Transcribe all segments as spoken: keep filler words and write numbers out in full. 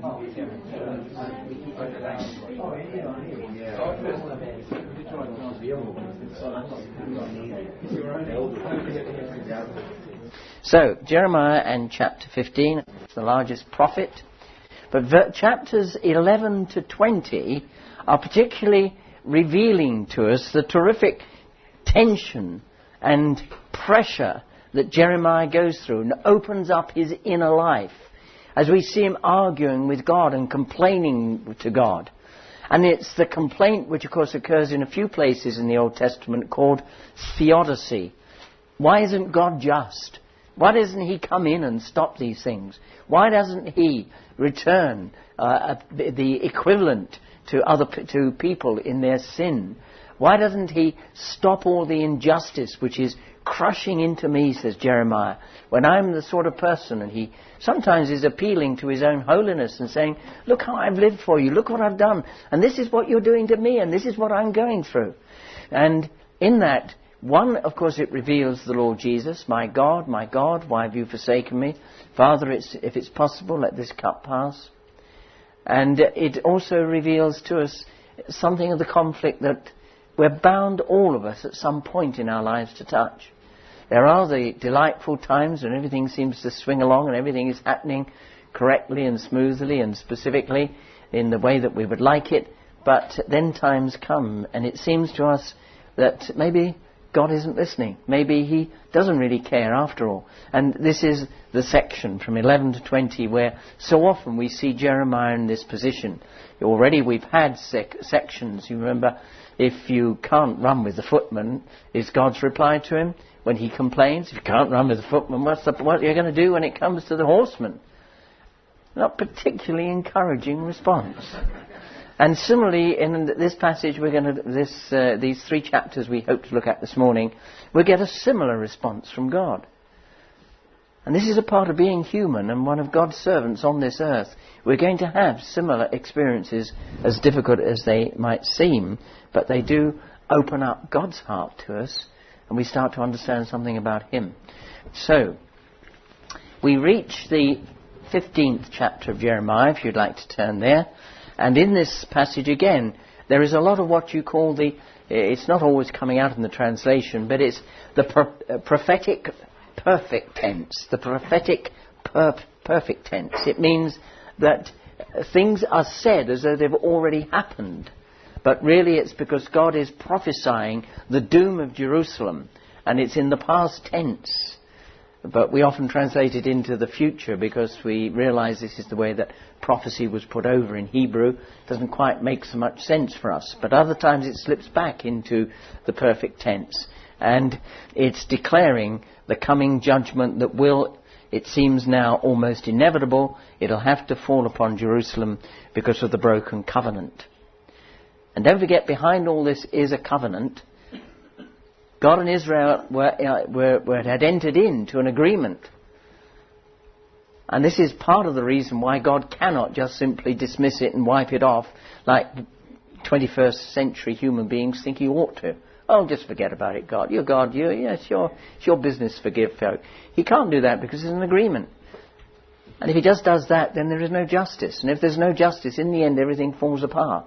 So, Jeremiah and chapter fifteen, the largest prophet. But ver- chapters eleven to twenty are particularly revealing to us the terrific tension and pressure that Jeremiah goes through and opens up his inner life as we see him arguing with God and complaining to God. And it's the complaint which, of course, occurs in a few places in the Old Testament called theodicy. Why isn't God just? Why doesn't he come in and stop these things? Why doesn't he return uh, the equivalent to other to people in their sin? Why doesn't he stop all the injustice which is crushing into me, says Jeremiah, when I'm the sort of person, and he sometimes is appealing to his own holiness and saying, look how I've lived for you, look what I've done, and this is what you're doing to me, and this is what I'm going through. And in that, one, of course, it reveals the Lord Jesus, my God, my God, why have you forsaken me? Father, it's, if it's possible, let this cup pass. And it also reveals to us something of the conflict that we're bound, all of us, at some point in our lives to touch. There are the delightful times when everything seems to swing along and everything is happening correctly and smoothly and specifically in the way that we would like it. But then times come and it seems to us that maybe God isn't listening. Maybe he doesn't really care after all. And this is the section from eleven to twenty where so often we see Jeremiah in this position. Already we've had sec- sections. You remember, if you can't run with the footman, is God's reply to him when he complains? If you can't run with the footman, what's the, what are you going to do when it comes to the horseman? Not particularly encouraging response. And similarly, in this passage, we're going to this uh, these three chapters we hope to look at this morning, we'll get a similar response from God. And this is a part of being human and one of God's servants on this earth. We're going to have similar experiences, as difficult as they might seem, but they do open up God's heart to us, and we start to understand something about him. So, we reach the fifteenth chapter of Jeremiah, if you'd like to turn there. And in this passage again, there is a lot of what you call the, it's not always coming out in the translation, but it's the pro- uh, prophetic perfect tense. The prophetic per- perfect tense. It means that things are said as though they've already happened. But really it's because God is prophesying the doom of Jerusalem, and it's in the past tense. But we often translate it into the future because we realize this is the way that prophecy was put over in Hebrew. It doesn't quite make so much sense for us. But other times it slips back into the perfect tense. And it's declaring the coming judgment that will, it seems now almost inevitable, it'll have to fall upon Jerusalem because of the broken covenant. And don't forget, behind all this is a covenant. God and Israel were, uh, were, were had entered into an agreement. And this is part of the reason why God cannot just simply dismiss it and wipe it off like twenty-first century human beings think he ought to. Oh, just forget about it, God. You're God. You, yeah, it's your, it's your business to forgive folk. He can't do that because there's an agreement. And if he just does that, then there is no justice. And if there's no justice, in the end, everything falls apart.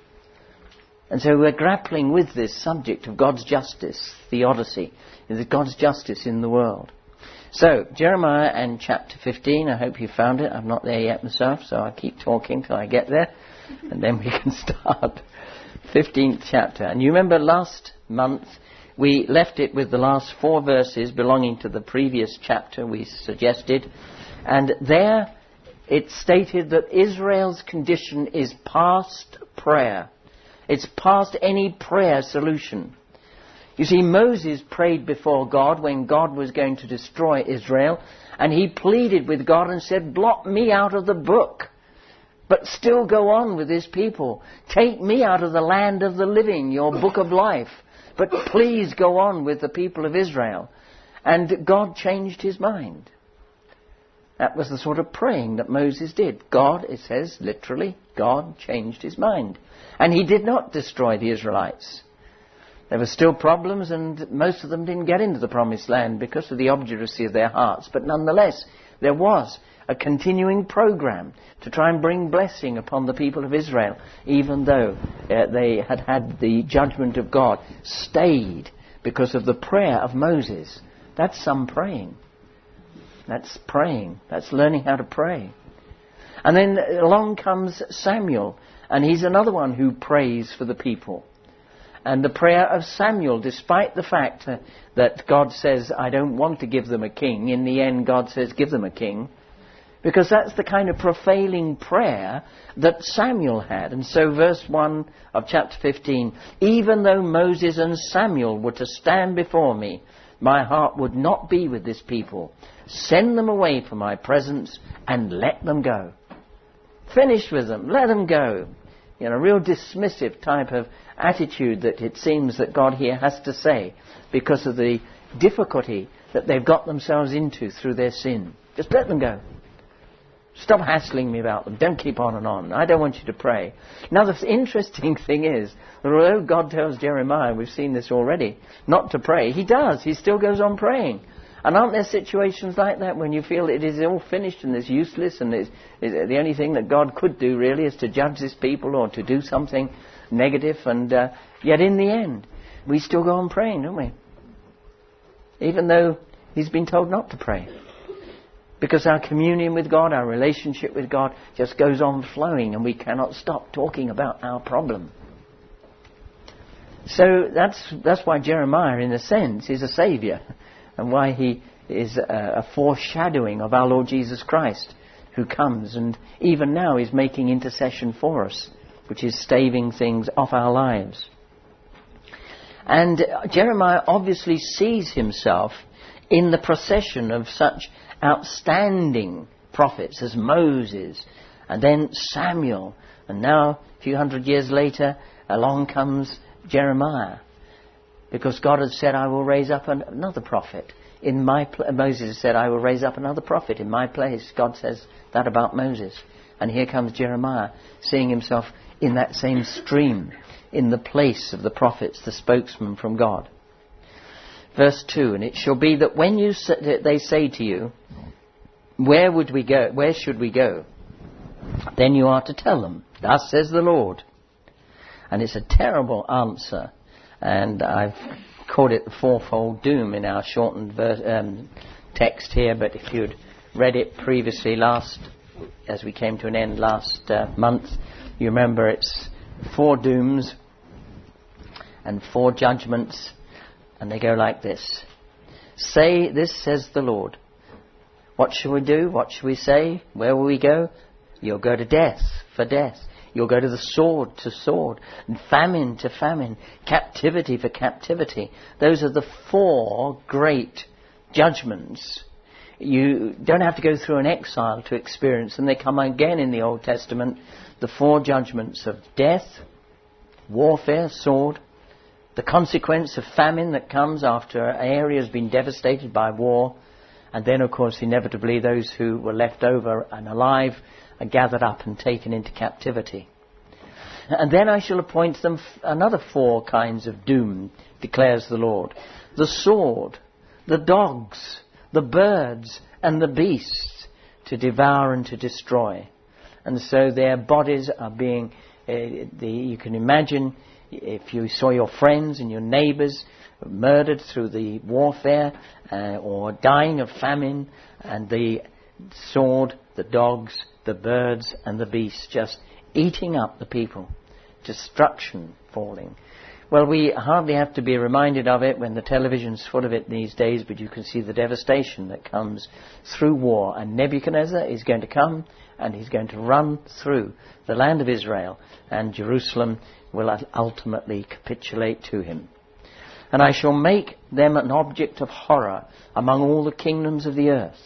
And so we're grappling with this subject of God's justice, theodicy, is God's justice in the world. So, Jeremiah and chapter fifteen, I hope you found it. I'm not there yet myself, so I'll keep talking till I get there, and then we can start. fifteenth chapter. And you remember last month we left it with the last four verses belonging to the previous chapter we suggested, and there it stated that Israel's condition is past prayer. It's past any prayer solution. You see, Moses prayed before God when God was going to destroy Israel, and he pleaded with God and said, blot me out of the book, but still go on with his people. Take me out of the land of the living, your book of life, but please go on with the people of Israel. And God changed his mind. That was the sort of praying that Moses did. God, it says, literally, God changed his mind. And he did not destroy the Israelites. There were still problems, and most of them didn't get into the promised land because of the obduracy of their hearts. But nonetheless, there was a continuing program to try and bring blessing upon the people of Israel, even though uh, they had had the judgment of God stayed because of the prayer of Moses. That's some praying. That's praying. That's learning how to pray. And then along comes Samuel, and he's another one who prays for the people. And the prayer of Samuel, despite the fact uh, that God says, I don't want to give them a king, in the end God says, give them a king. Because that's the kind of prevailing prayer that Samuel had. And so verse one of chapter fifteen, even though Moses and Samuel were to stand before me, my heart would not be with this people. Send them away from my presence and let them go. Finish with them. Let them go. You know, a real dismissive type of attitude that it seems that God here has to say because of the difficulty that they've got themselves into through their sin. Just let them go. Stop hassling me about them. Don't keep on and on. I don't want you to pray. Now, the interesting thing is that although God tells Jeremiah, we've seen this already, not to pray, he does. He still goes on praying. And aren't there situations like that when you feel it is all finished and it's useless and it's, it's, the only thing that God could do really is to judge this people or to do something negative, and uh, yet in the end we still go on praying, don't we? Even though he's been told not to pray. Because our communion with God, our relationship with God just goes on flowing and we cannot stop talking about our problem. So that's that's why Jeremiah, in a sense, is a saviour, and why he is a, a foreshadowing of our Lord Jesus Christ, who comes and even now is making intercession for us, which is staving things off our lives. And Jeremiah obviously sees himself in the procession of such outstanding prophets as Moses and then Samuel, and now a few hundred years later along comes Jeremiah, because God had said, I will raise up an, another prophet in my pl-. Moses said, I will raise up another prophet in my place. God says that about Moses, and here comes Jeremiah seeing himself in that same stream, in the place of the prophets, the spokesman from God. Verse two, and it shall be that when you say, they say to you, where would we go? Where should we go? Then you are to tell them, thus says the Lord. And it's a terrible answer, and I've called it the fourfold doom in our shortened verse, um, text here. But if you'd read it previously last, as we came to an end last uh, month, you remember it's four dooms and four judgments. And they go like this. Say, this says the Lord. What shall we do? What shall we say? Where will we go? You'll go to death for death. You'll go to the sword to sword, and famine to famine, captivity for captivity. Those are the four great judgments. You don't have to go through an exile to experience them. They come again in the Old Testament. The four judgments of death, warfare, sword, the consequence of famine that comes after an area has been devastated by war, and then, of course, inevitably those who were left over and alive are gathered up and taken into captivity. And then I shall appoint them f- another four kinds of doom, declares the Lord. The sword, the dogs, the birds, and the beasts, to devour and to destroy. And so their bodies are being, uh, the, you can imagine, if you saw your friends and your neighbours murdered through the warfare uh, or dying of famine, and the sword, the dogs, the birds and the beasts just eating up the people, destruction falling. Well, we hardly have to be reminded of it when the television's full of it these days, but you can see the devastation that comes through war. And Nebuchadnezzar is going to come and he's going to run through the land of Israel, and Jerusalem will ultimately capitulate to him. And I shall make them an object of horror among all the kingdoms of the earth.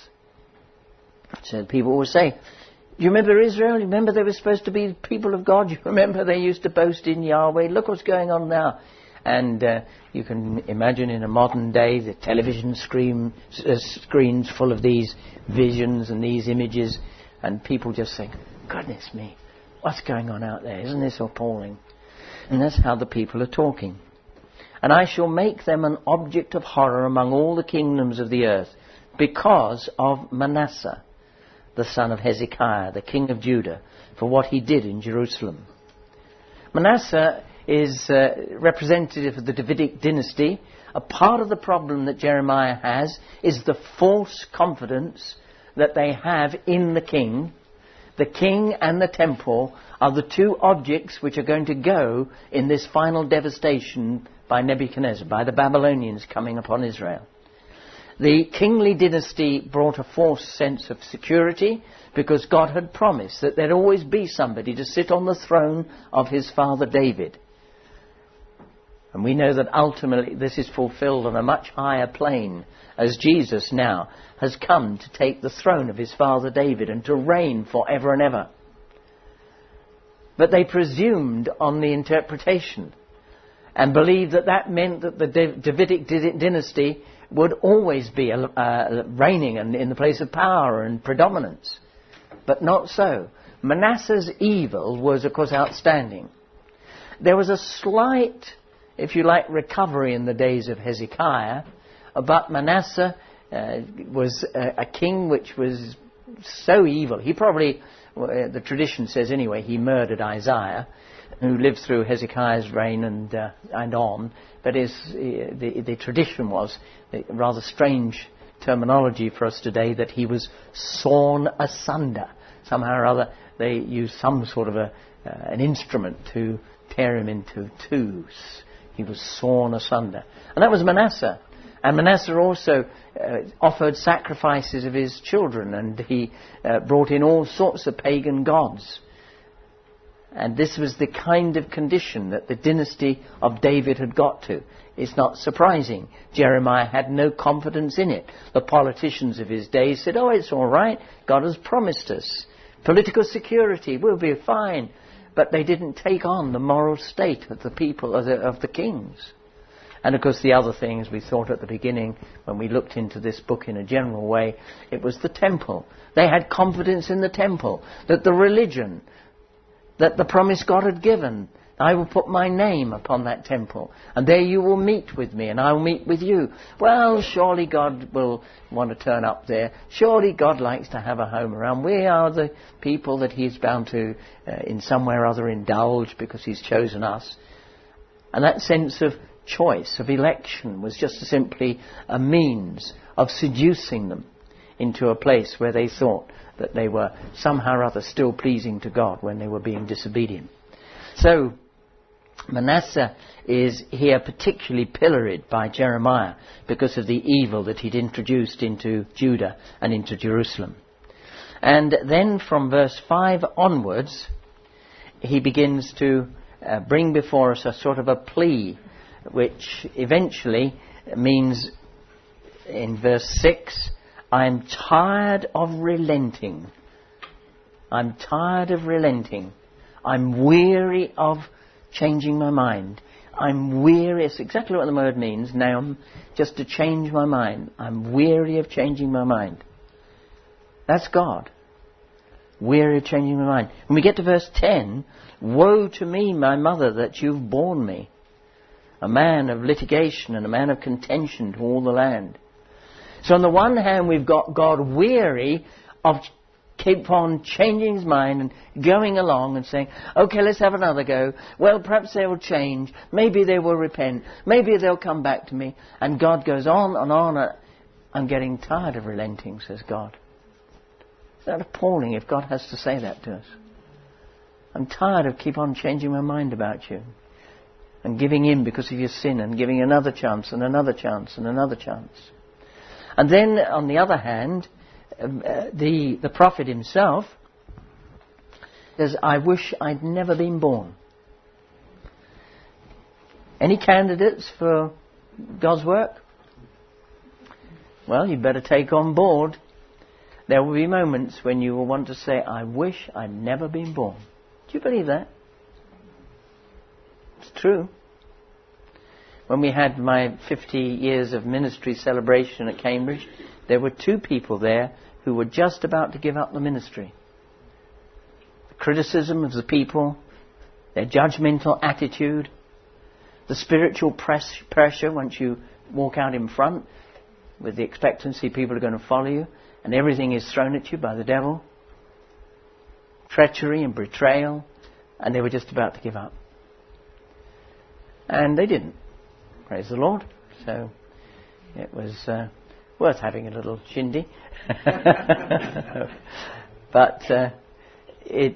So people will say, you remember Israel? You remember they were supposed to be people of God? You remember they used to boast in Yahweh? Look what's going on now. And uh, you can imagine in a modern day the television screen, uh, screens full of these visions and these images, and people just think, goodness me, what's going on out there? Isn't this appalling? And that's how the people are talking. And I shall make them an object of horror among all the kingdoms of the earth because of Manasseh. the son of Hezekiah, the king of Judah, for what he did in Jerusalem. Manasseh is uh, representative of the Davidic dynasty. A part of the problem that Jeremiah has is the false confidence that they have in the king. The king and the temple are the two objects which are going to go in this final devastation by Nebuchadnezzar, by the Babylonians coming upon Israel. The kingly dynasty brought a false sense of security because God had promised that there'd always be somebody to sit on the throne of his father David. And we know that ultimately this is fulfilled on a much higher plane, as Jesus now has come to take the throne of his father David and to reign forever and ever. But they presumed on the interpretation and believed that that meant that the Davidic dynasty would always be uh, reigning in, in the place of power and predominance. But not so. Manasseh's evil was, of course, outstanding. There was a slight, if you like, recovery in the days of Hezekiah, but Manasseh uh, was a, a king which was so evil. He probably, well, uh, the tradition says anyway, he murdered Isaiah, who lived through Hezekiah's reign and uh, and on. But his, uh, the, the tradition was, a rather strange terminology for us today, that he was sawn asunder. Somehow or other they used some sort of a uh, an instrument to tear him into twos. He was sawn asunder. And that was Manasseh. And Manasseh also uh, offered sacrifices of his children, and he uh, brought in all sorts of pagan gods. And this was the kind of condition that the dynasty of David had got to. It's not surprising. Jeremiah had no confidence in it. The politicians of his day said, oh, it's all right. God has promised us political security. We'll be fine. But they didn't take on the moral state of the people, of the, of the kings. And of course the other thing, as we thought at the beginning, when we looked into this book in a general way, it was the temple. They had confidence in the temple, that the religion, that the promise God had given, I will put my name upon that temple, and there you will meet with me, and I will meet with you. Well, surely God will want to turn up there. Surely God likes to have a home around. We are the people that he's bound to, uh, in some way or other, indulge because he's chosen us. And that sense of choice, of election, was just simply a means of seducing them into a place where they thought that they were somehow or other still pleasing to God when they were being disobedient. So Manasseh is here particularly pilloried by Jeremiah because of the evil that he'd introduced into Judah and into Jerusalem. And then from verse five onwards, he begins to uh, bring before us a sort of a plea, which eventually means, in verse six, I'm tired of relenting. I'm tired of relenting. I'm weary of changing my mind. I'm weary. It's exactly what the word means, Naum, just to change my mind. I'm weary of changing my mind. That's God. Weary of changing my mind. When we get to verse ten, woe to me, my mother, that you've borne me, a man of litigation and a man of contention to all the land. So on the one hand, we've got God weary of keep on changing his mind and going along and saying, okay, let's have another go. Well, perhaps they will change. Maybe they will repent. Maybe they'll come back to me. And God goes on and on. I'm getting tired of relenting, says God. Isn't that appalling if God has to say that to us? I'm tired of keep on changing my mind about you and giving in because of your sin and giving another chance and another chance and another chance. And then, on the other hand, um, uh, the, the prophet himself says, I wish I'd never been born. Any candidates for God's work? Well, you better take on board. There will be moments when you will want to say, I wish I'd never been born. Do you believe that? It's true. When we had my fifty years of ministry celebration at Cambridge, there were two people there who were just about to give up the ministry. The criticism of the people, their judgmental attitude, the spiritual press, pressure once you walk out in front with the expectancy people are going to follow you, and everything is thrown at you by the devil, treachery and betrayal, and they were just about to give up. And they didn't. Praise the Lord. So it was uh, worth having a little shindy. But uh, it's...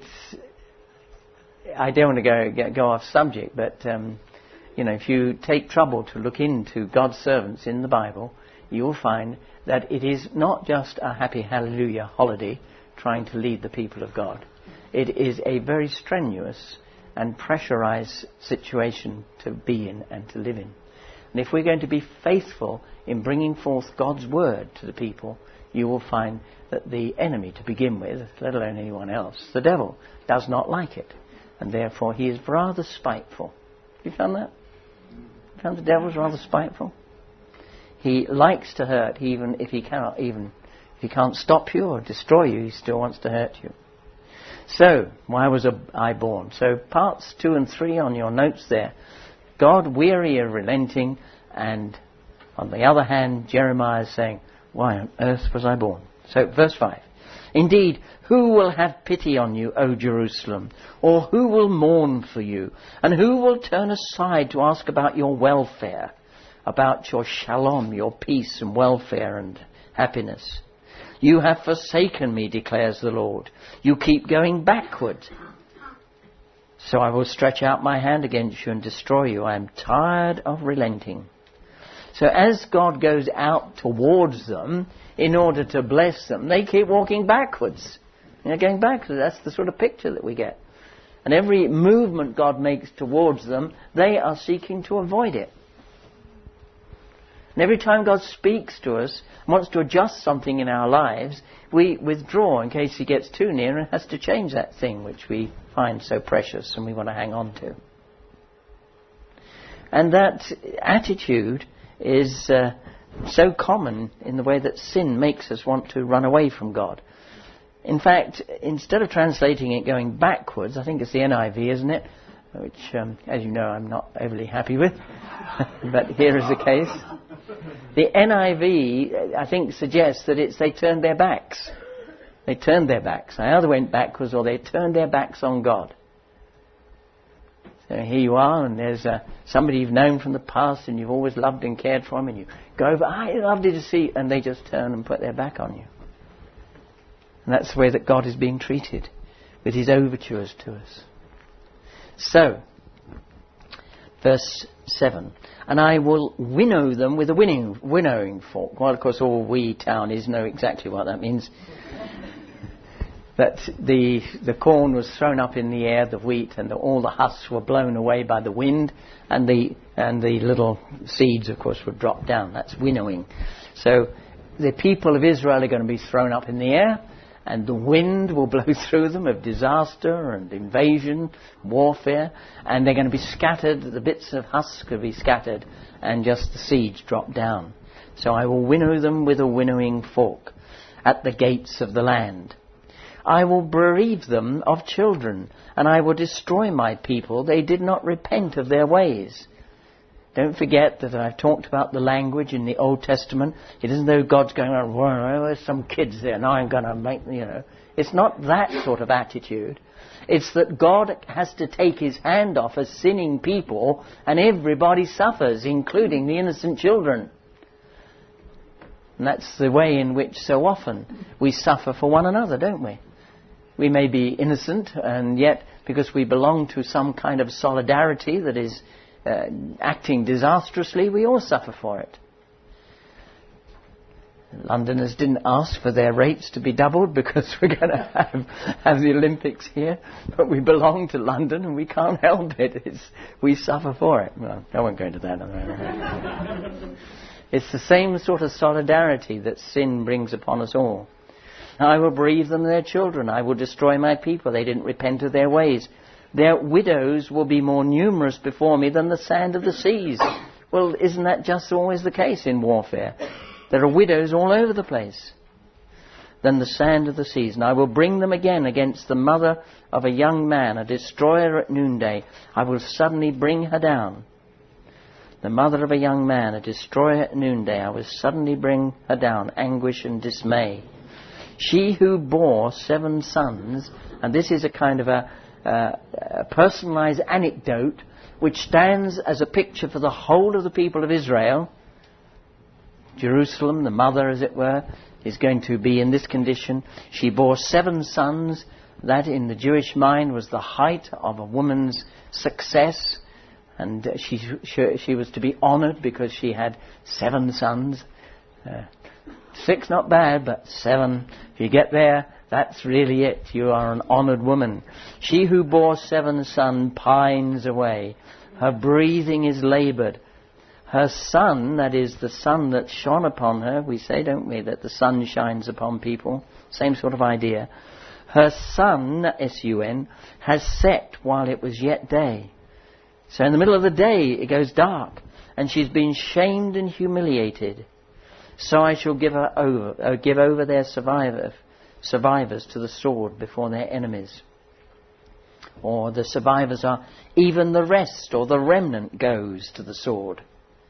I don't want to go get, go off subject, but um, you know, if you take trouble to look into God's servants in the Bible, you will find that it is not just a happy hallelujah holiday trying to lead the people of God. It is a very strenuous and pressurized situation to be in and to live in. And if we're going to be faithful in bringing forth God's word to the people, you will find that the enemy, to begin with, let alone anyone else, the devil, does not like it. And therefore he is rather spiteful. Have you found that? You found the devil's rather spiteful? He likes to hurt, even if he cannot even, if he can't stop you or destroy you, he still wants to hurt you. So, why was I born? So, parts two and three on your notes there. God weary of relenting, and on the other hand, Jeremiah is saying, why on earth was I born? So, verse five. Indeed, who will have pity on you, O Jerusalem? Or who will mourn for you? And who will turn aside to ask about your welfare? About your shalom, your peace and welfare and happiness? You have forsaken me, declares the Lord. You keep going backward. So I will stretch out my hand against you and destroy you. I am tired of relenting. So as God goes out towards them in order to bless them, they keep walking backwards. They're going backwards. That's the sort of picture that we get. And every movement God makes towards them, they are seeking to avoid it. And every time God speaks to us, wants to adjust something in our lives, we withdraw in case he gets too near and has to change that thing which we find so precious and we want to hang on to. And that attitude is uh, so common in the way that sin makes us want to run away from God. In fact, instead of translating it going backwards, I think it's the N I V, isn't it? Which, um, as you know, I'm not overly happy with. But here is the case. The N I V, I think, suggests that it's they turned their backs. They turned their backs. They either went backwards or they turned their backs on God. So here you are, and there's uh, somebody you've known from the past and you've always loved and cared for them, and you go over, I loved you to see, and they just turn and put their back on you. And that's the way that God is being treated with his overtures to us. So, verse seven. And I will winnow them with a winning, winnowing fork. Well, of course, all we townies know exactly what that means. That the the corn was thrown up in the air, the wheat, and the, all the husks were blown away by the wind, and the and the little seeds, of course, were dropped down. That's winnowing. So the people of Israel are going to be thrown up in the air, and the wind will blow through them of disaster and invasion, warfare, and they're going to be scattered. The bits of husk will be scattered, and just the seeds drop down. So I will winnow them with a winnowing fork at the gates of the land. I will bereave them of children, and I will destroy my people. They did not repent of their ways. Don't forget that I've talked about the language in the Old Testament. It isn't though God's going around, well, there's some kids there, now I'm going to make, you know. It's not that sort of attitude. It's that God has to take his hand off a sinning people, and everybody suffers, including the innocent children. And that's the way in which so often we suffer for one another, don't we? We may be innocent, and yet because we belong to some kind of solidarity that is uh, acting disastrously, we all suffer for it. Londoners didn't ask for their rates to be doubled because we're going to have, have the Olympics here, but we belong to London and we can't help it. It's, we suffer for it. Well, I won't go into that. It's the same sort of solidarity that sin brings upon us all. I will bereave them their children. I will destroy my people. They didn't repent of their ways. Their widows will be more numerous before me than the sand of the seas. Well, isn't that just always the case in warfare? There are widows all over the place. Than the sand of the seas. And I will bring them again against the mother of a young man, a destroyer at noonday. I will suddenly bring her down. The mother of a young man, a destroyer at noonday. I will suddenly bring her down, anguish and dismay. She who bore seven sons, and this is a kind of a, uh, a personalized anecdote which stands as a picture for the whole of the people of Israel. Jerusalem, the mother as it were, is going to be in this condition. She bore seven sons. That in the Jewish mind was the height of a woman's success. And she, she, she was to be honoured because she had seven sons. Uh, six not bad, but seven. If you get there, that's really it. You are an honoured woman. She who bore seven sons pines away. Her breathing is laboured. Her sun, that is the sun that shone upon her, we say, don't we, that the sun shines upon people. Same sort of idea. Her sun, S U N, has set while it was yet day. So in the middle of the day it goes dark, and she's been shamed and humiliated. So I shall give her over, uh, give over their survivor, survivors to the sword before their enemies. Or the survivors are, even the rest or the remnant goes to the sword.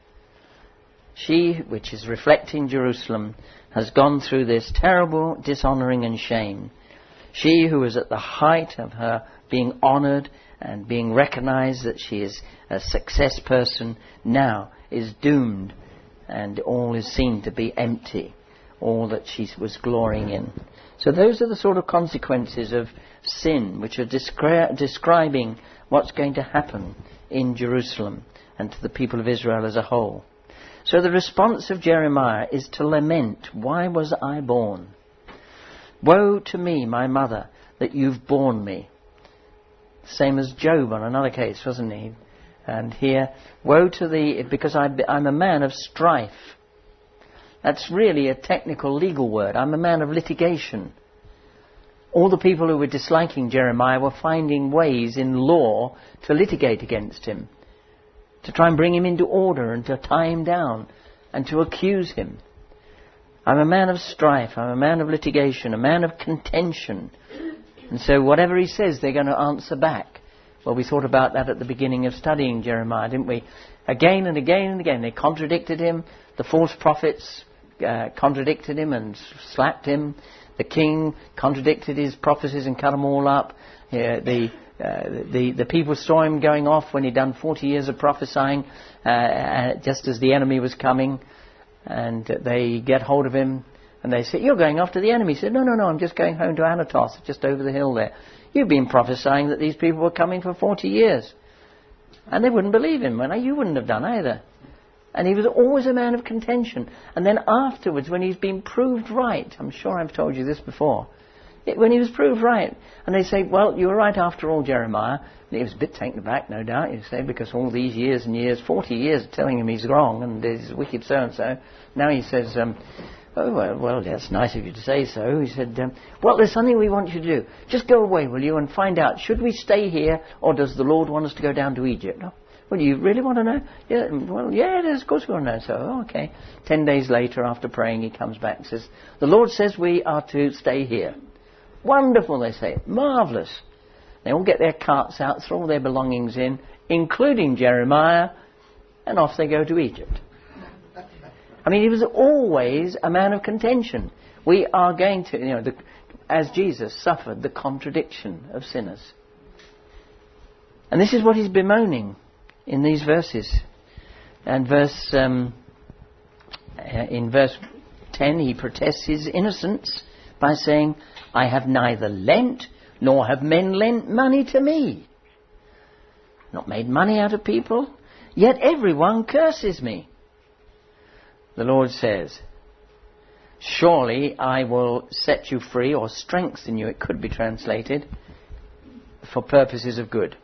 She, which is reflecting Jerusalem, has gone through this terrible dishonouring and shame. She who is at the height of her being honoured and being recognised that she is a success person, now is doomed, and all is seen to be empty, all that she was glorying in. So those are the sort of consequences of sin, which are descri- describing what's going to happen in Jerusalem and to the people of Israel as a whole. So the response of Jeremiah is to lament, why was I born? Woe to me, my mother, that you've borne me. Same as Job on another case, wasn't he? And here, woe to thee, because I, I'm a man of strife. That's really a technical legal word. I'm a man of litigation. All the people who were disliking Jeremiah were finding ways in law to litigate against him, to try and bring him into order and to tie him down and to accuse him. I'm a man of strife, I'm a man of litigation, a man of contention. And so whatever he says, they're going to answer back. Well, we thought about that at the beginning of studying Jeremiah, didn't we? Again and again and again, they contradicted him. The false prophets uh, contradicted him and slapped him. The king contradicted his prophecies and cut them all up. Uh, the, uh, the the people saw him going off when he'd done forty years of prophesying, uh, uh, just as the enemy was coming. And they get hold of him and they say, you're going after the enemy. He said, no, no, no, I'm just going home to Anatoth, just over the hill there. You've been prophesying that these people were coming for forty years. And they wouldn't believe him. And you wouldn't have done either. And he was always a man of contention. And then afterwards, when he's been proved right, I'm sure I've told you this before, it, when he was proved right, and they say, well, you were right after all, Jeremiah. And he was a bit taken aback, no doubt, you say, because all these years and years, forty years telling him he's wrong and he's wicked so-and-so. Now he says, um, oh, well, well, that's nice of you to say so. He said, um, well, there's something we want you to do. Just go away, will you, and find out, should we stay here or does the Lord want us to go down to Egypt? Oh, well, you really want to know? Yeah, well, yeah, it is, of course we want to know. So, oh, okay. Ten days later, after praying, he comes back and says, the Lord says we are to stay here. Wonderful, they say. Marvellous. They all get their carts out, throw all their belongings in, including Jeremiah, and off they go to Egypt. I mean, he was always a man of contention. We are going to, you know, the, as Jesus suffered the contradiction of sinners. And this is what he's bemoaning in these verses. And verse um, in verse ten, he protests his innocence by saying, I have neither lent, nor have men lent money to me. Not made money out of people, yet everyone curses me. The Lord says, surely I will set you free, or strengthen you, it could be translated, for purposes of good.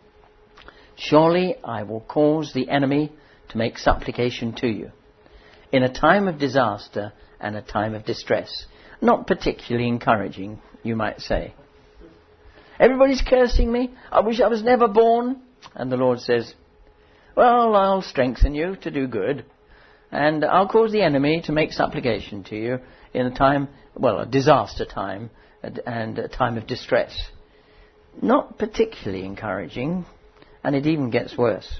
Surely I will cause the enemy to make supplication to you in a time of disaster and a time of distress. Not particularly encouraging, you might say. Everybody's cursing me. I wish I was never born. And the Lord says, well, I'll strengthen you to do good. And I'll cause the enemy to make supplication to you in a time, well, a disaster time and a time of distress. Not particularly encouraging, and it even gets worse.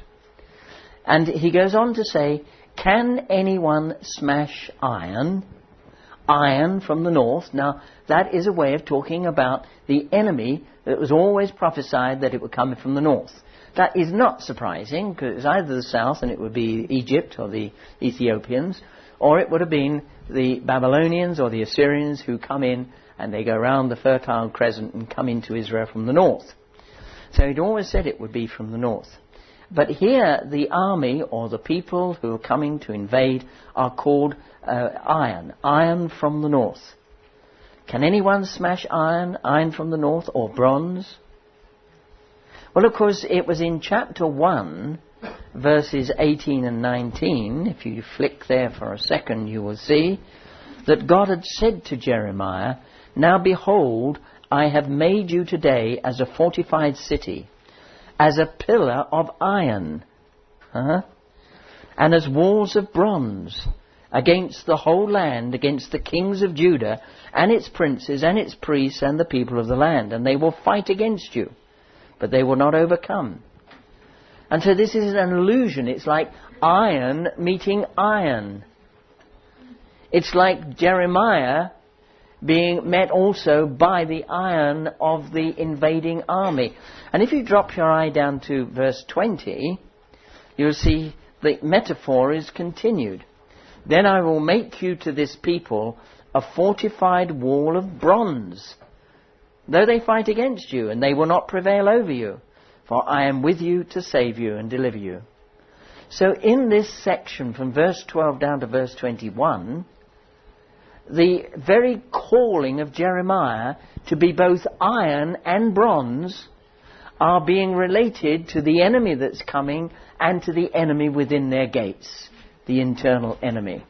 And he goes on to say, can anyone smash iron? iron from the north. Now, that is a way of talking about the enemy that was always prophesied that it would come from the north. That is not surprising, because it's either the south, and it would be Egypt or the Ethiopians, or it would have been the Babylonians or the Assyrians who come in and they go round the Fertile Crescent and come into Israel from the north. So it always said it would be from the north. But here the army or the people who are coming to invade are called uh, iron, iron from the north. Can anyone smash iron, iron from the north, or bronze? Well, of course, it was in chapter one, verses eighteen and nineteen, if you flick there for a second, you will see that God had said to Jeremiah, "Now behold, I have made you today as a fortified city, as a pillar of iron, uh-huh, and as walls of bronze, against the whole land, against the kings of Judah, and its princes, and its priests, and the people of the land. And they will fight against you, but they will not overcome." And so this is an allusion. It's like iron meeting iron. It's like Jeremiah being met also by the iron of the invading army. And if you drop your eye down to verse twenty, you'll see the metaphor is continued. "Then I will make you to this people a fortified wall of bronze, though they fight against you, and they will not prevail over you. For I am with you to save you and deliver you." So in this section, from verse twelve down to verse twenty-one, the very calling of Jeremiah to be both iron and bronze are being related to the enemy that's coming and to the enemy within their gates, the internal enemy.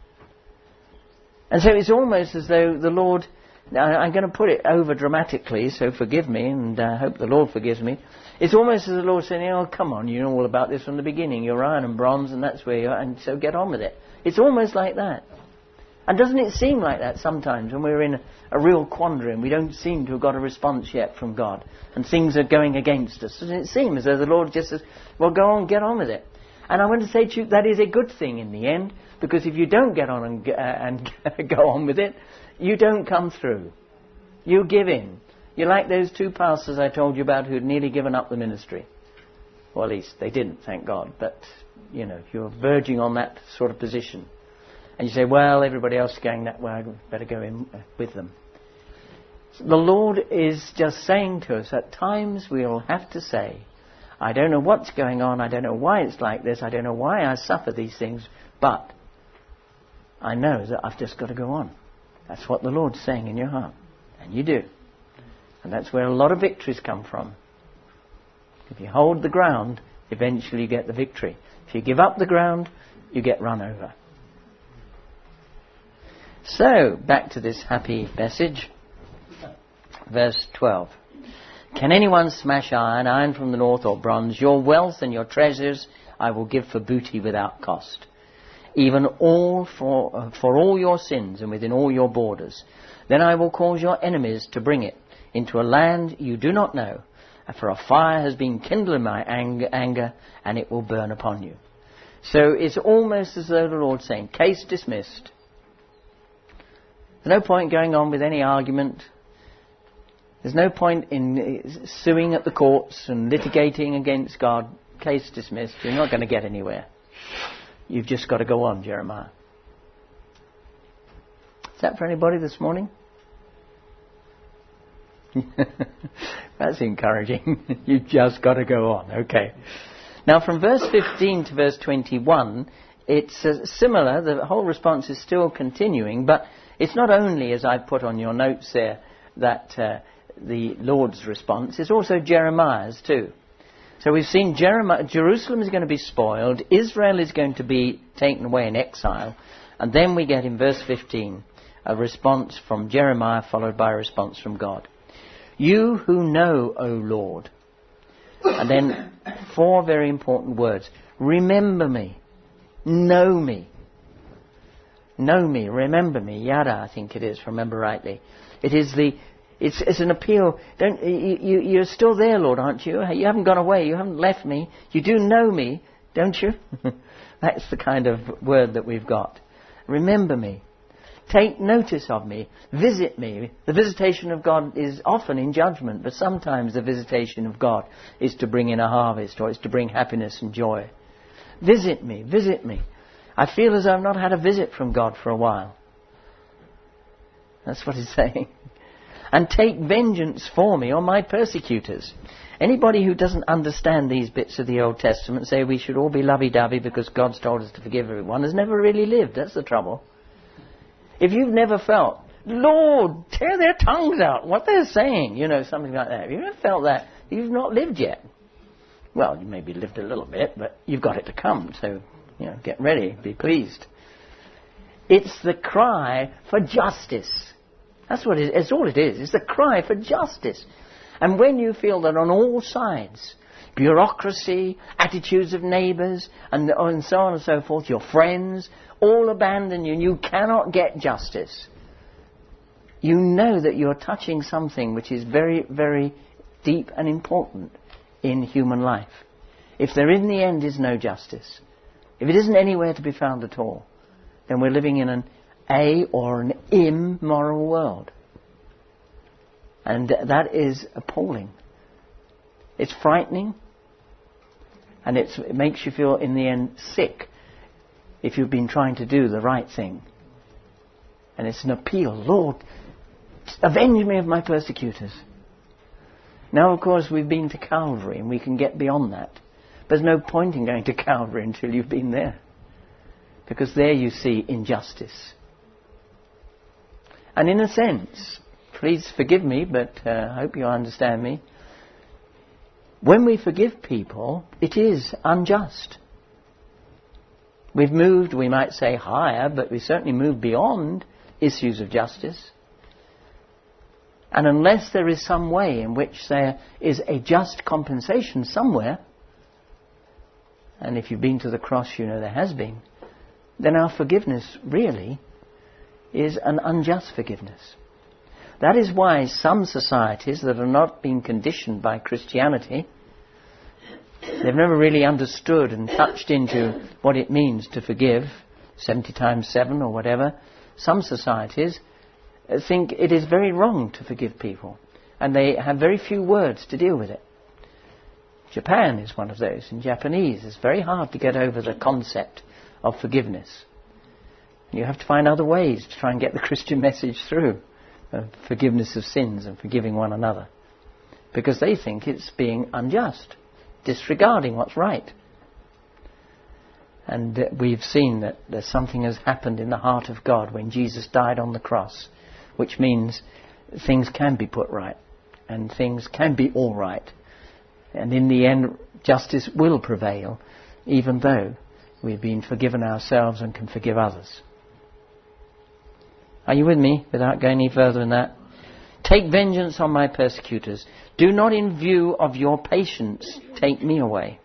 And so it's almost as though the Lord... Now, I'm going to put it over dramatically, so forgive me, and I uh, hope the Lord forgives me. It's almost as the Lord saying, "Oh, come on, you know all about this from the beginning. You're iron and bronze, and that's where you are, and so get on with it." It's almost like that. And doesn't it seem like that sometimes when we're in a, a real quandary and we don't seem to have got a response yet from God, and things are going against us? Doesn't it seem as though the Lord just says, "Well, go on, get on with it"? And I want to say to you, that is a good thing in the end, because if you don't get on and, uh, and go on with it, you don't come through. You give in. You're like those two pastors I told you about who'd nearly given up the ministry. Well, at least they didn't, thank God. But, you know, you're verging on that sort of position. And you say, "Well, everybody else is going that way, I better go in with them." The Lord is just saying to us, at times we'll have to say, "I don't know what's going on, I don't know why it's like this, I don't know why I suffer these things, but I know that I've just got to go on." That's what the Lord's saying in your heart. And you do. And that's where a lot of victories come from. If you hold the ground, eventually you get the victory. If you give up the ground, you get run over. So, back to this happy message. Verse twelve. "Can anyone smash iron, iron from the north, or bronze? Your wealth and your treasures I will give for booty without cost. Even all for, uh, for all your sins and within all your borders. Then I will cause your enemies to bring it into a land you do not know. For a fire has been kindled in my anger, anger, and it will burn upon you." So it's almost as though the Lord's saying, case dismissed. There's no point going on with any argument. There's no point in suing at the courts and litigating against God. Case dismissed. You're not going to get anywhere. You've just got to go on, Jeremiah. Is that for anybody this morning? That's encouraging. You've just got to go on. Okay. Now from verse fifteen to verse twenty-one, it's uh, similar. The whole response is still continuing, but it's not only, as I've put on your notes there, that uh, the Lord's response, it's also Jeremiah's too. So we've seen Jeremiah, Jerusalem is going to be spoiled, Israel is going to be taken away in exile, and then we get in verse fifteen a response from Jeremiah followed by a response from God. "You who know, O Lord," and then four very important words. Remember me, know me, know me, remember me, yada, I think it is, remember rightly. It is the It's, it's an appeal. Don't you, you, you're still there, Lord, aren't you? You haven't gone away. You haven't left me. You do know me, don't you? That's the kind of word that we've got. Remember me. Take notice of me. Visit me. The visitation of God is often in judgment, but sometimes the visitation of God is to bring in a harvest, or it's to bring happiness and joy. Visit me. Visit me. I feel as though I've not had a visit from God for a while. That's what he's saying. And take vengeance for me on my persecutors. Anybody who doesn't understand these bits of the Old Testament, say we should all be lovey-dovey because God's told us to forgive everyone, has never really lived. That's the trouble. If you've never felt, Lord, tear their tongues out, what they're saying, you know, something like that. If you've never felt that, you've not lived yet. Well, you maybe lived a little bit, but you've got it to come. So, you know, get ready, be pleased. It's the cry for justice. That's what it is. It's all it is. It's the cry for justice. And when you feel that on all sides, bureaucracy, attitudes of neighbours, and, and so on and so forth, your friends, all abandon you, and you cannot get justice, you know that you're touching something which is very, very deep and important in human life. If there in the end is no justice, if it isn't anywhere to be found at all, then we're living in an A or an immoral world. And that is appalling. It's frightening, and it's, it makes you feel in the end sick if you've been trying to do the right thing. And it's an appeal, Lord, avenge me of my persecutors. Now, of course, we've been to Calvary and we can get beyond that. There's no point in going to Calvary until you've been there, because there you see injustice. And in a sense, please forgive me, but uh, I hope you understand me, when we forgive people, it is unjust. We've moved, we might say, higher, but we certainly moved beyond issues of justice. And unless there is some way in which there is a just compensation somewhere, and if you've been to the cross, you know there has been, then our forgiveness really is an unjust forgiveness. That is why some societies that have not been conditioned by Christianity, they've never really understood and touched into what it means to forgive, seventy times seven or whatever. Some societies think it is very wrong to forgive people, and they have very few words to deal with it. Japan is one of those. In Japanese, it's very hard to get over the concept of forgiveness. You have to find other ways to try and get the Christian message through, of forgiveness of sins and forgiving one another, because they think it's being unjust, disregarding what's right. And uh, we've seen that there's something has happened in the heart of God when Jesus died on the cross, which means things can be put right and things can be all right. And in the end, justice will prevail, even though we've been forgiven ourselves and can forgive others. Are you with me, without going any further than that? Take vengeance on my persecutors. Do not in view of your patience take me away.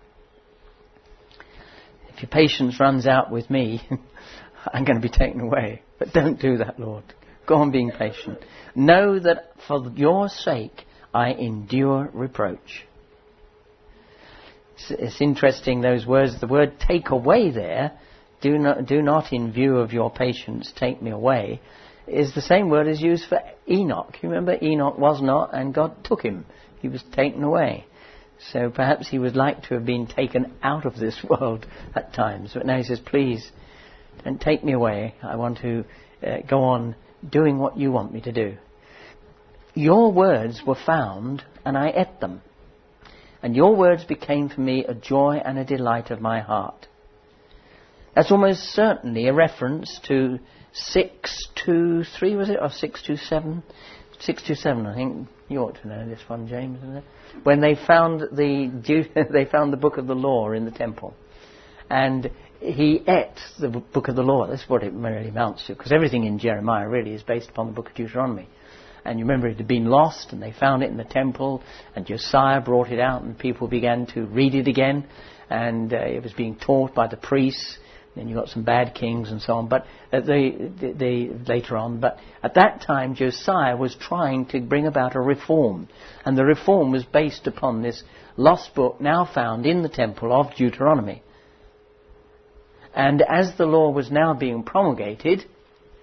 If your patience runs out with me, I'm going to be taken away. But don't do that, Lord. Go on being patient. Know that for your sake I endure reproach. It's, it's interesting, those words. The word take away there, do not, do not in view of your patience take me away, is the same word as used for Enoch. You remember, Enoch was not, and God took him. He was taken away. So perhaps he would like to have been taken out of this world at times. But now he says, please, don't take me away. I want to uh, go on doing what you want me to do. Your words were found, and I ate them. And your words became for me a joy and a delight of my heart. That's almost certainly a reference to six two three, was it? Or six two seven? six two seven, I think. You ought to know this one, James, isn't it? When they found the they found the book of the law in the temple. And he ate the book of the law. That's what it really amounts to, because everything in Jeremiah really is based upon the book of Deuteronomy. And you remember it had been lost, and they found it in the temple, and Josiah brought it out, and people began to read it again, and uh, it was being taught by the priests. Then you got some bad kings and so on, but uh, they, they, they later on. But at that time, Josiah was trying to bring about a reform, and the reform was based upon this lost book now found in the temple of Deuteronomy. And as the law was now being promulgated,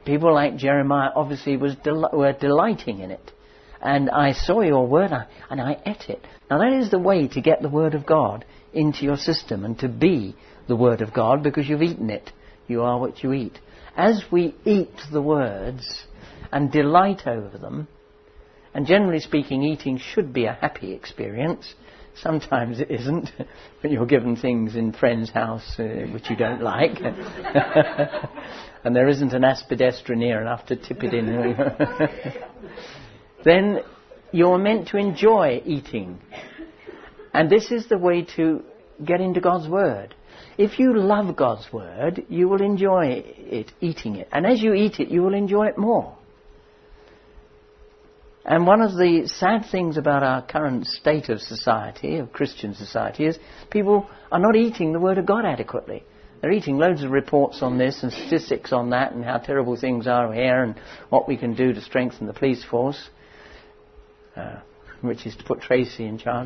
People like Jeremiah obviously was del- were delighting in it. And I saw your word and I ate it. Now that is the way to get the word of God into your system and to be the word of God, because you've eaten it. You are what you eat. As we eat the words and delight over them, and generally speaking, eating should be a happy experience. Sometimes it isn't, when you're given things in friend's house uh, which you don't like. And there isn't an aspidestra near enough to tip it in. Then you're meant to enjoy eating. And this is the way to get into God's Word. If you love God's Word, you will enjoy it, eating it. And as you eat it, you will enjoy it more. And one of the sad things about our current state of society, of Christian society, is people are not eating the Word of God adequately. They're eating loads of reports on this and statistics on that and how terrible things are here and what we can do to strengthen the police force. Uh, which is to put Tracy in charge,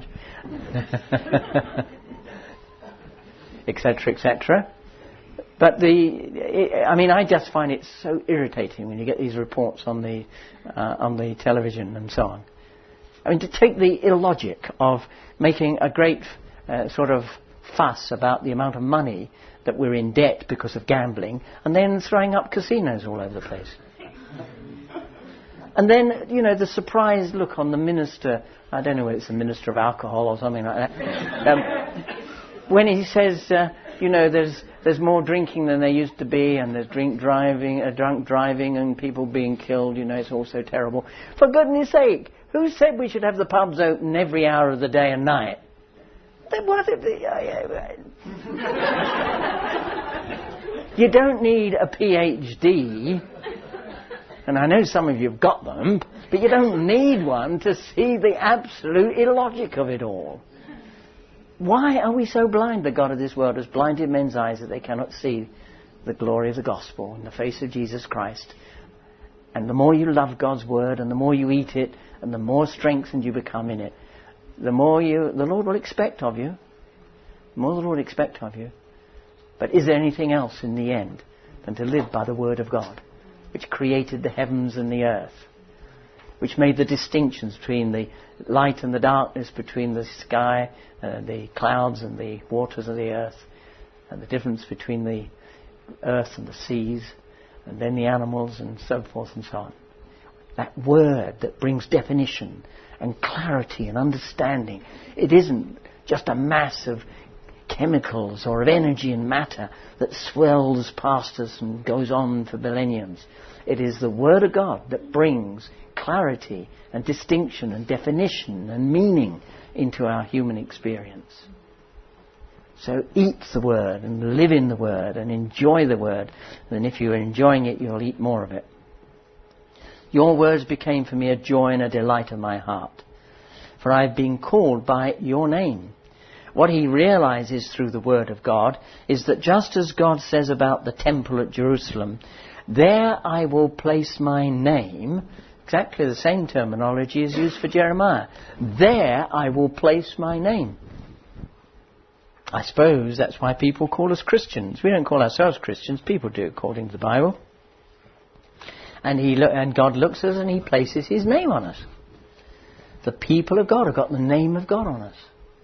etc, et cetera. But the, I mean, I just find it so irritating when you get these reports on the uh, on the television and so on. I mean, to take the illogic of making a great uh, sort of fuss about the amount of money that we're in debt because of gambling, and then throwing up casinos all over the place. And then, you know, the surprised look on the minister, I don't know whether it's the minister of alcohol or something like that, um, when he says, uh, you know, there's there's more drinking than there used to be, and there's drink driving, uh, drunk driving and people being killed, you know, it's all so terrible. For goodness sake, who said we should have the pubs open every hour of the day and night? What if the, uh, uh, you don't need a P H D. And I know some of you have got them, but you don't need one to see the absolute illogic of it all. Why are we so blind? The God of this world has blinded men's eyes that they cannot see the glory of the gospel in the face of Jesus Christ. And the more you love God's word and the more you eat it and the more strengthened you become in it, the more you, the Lord will expect of you. The more the Lord will expect of you. But is there anything else in the end than to live by the word of God, which created the heavens and the earth, which made the distinctions between the light and the darkness, between the sky, uh, the clouds and the waters of the earth, and the difference between the earth and the seas, and then the animals and so forth and so on. That word that brings definition and clarity and understanding. It isn't just a mass of chemicals or of energy and matter that swells past us and goes on for millenniums. It is the Word of God that brings clarity and distinction and definition and meaning into our human experience. So eat the Word and live in the Word and enjoy the Word. And if you're enjoying it, you'll eat more of it. Your words became for me a joy and a delight of my heart, for I have been called by your name. What he realizes through the Word of God is that just as God says about the temple at Jerusalem, there I will place my name, exactly the same terminology is used for Jeremiah. There I will place my name. I suppose that's why people call us Christians. We don't call ourselves Christians, people do according to the Bible. And he lo- and God looks at us and he places his name on us. The people of God have got the name of God on us.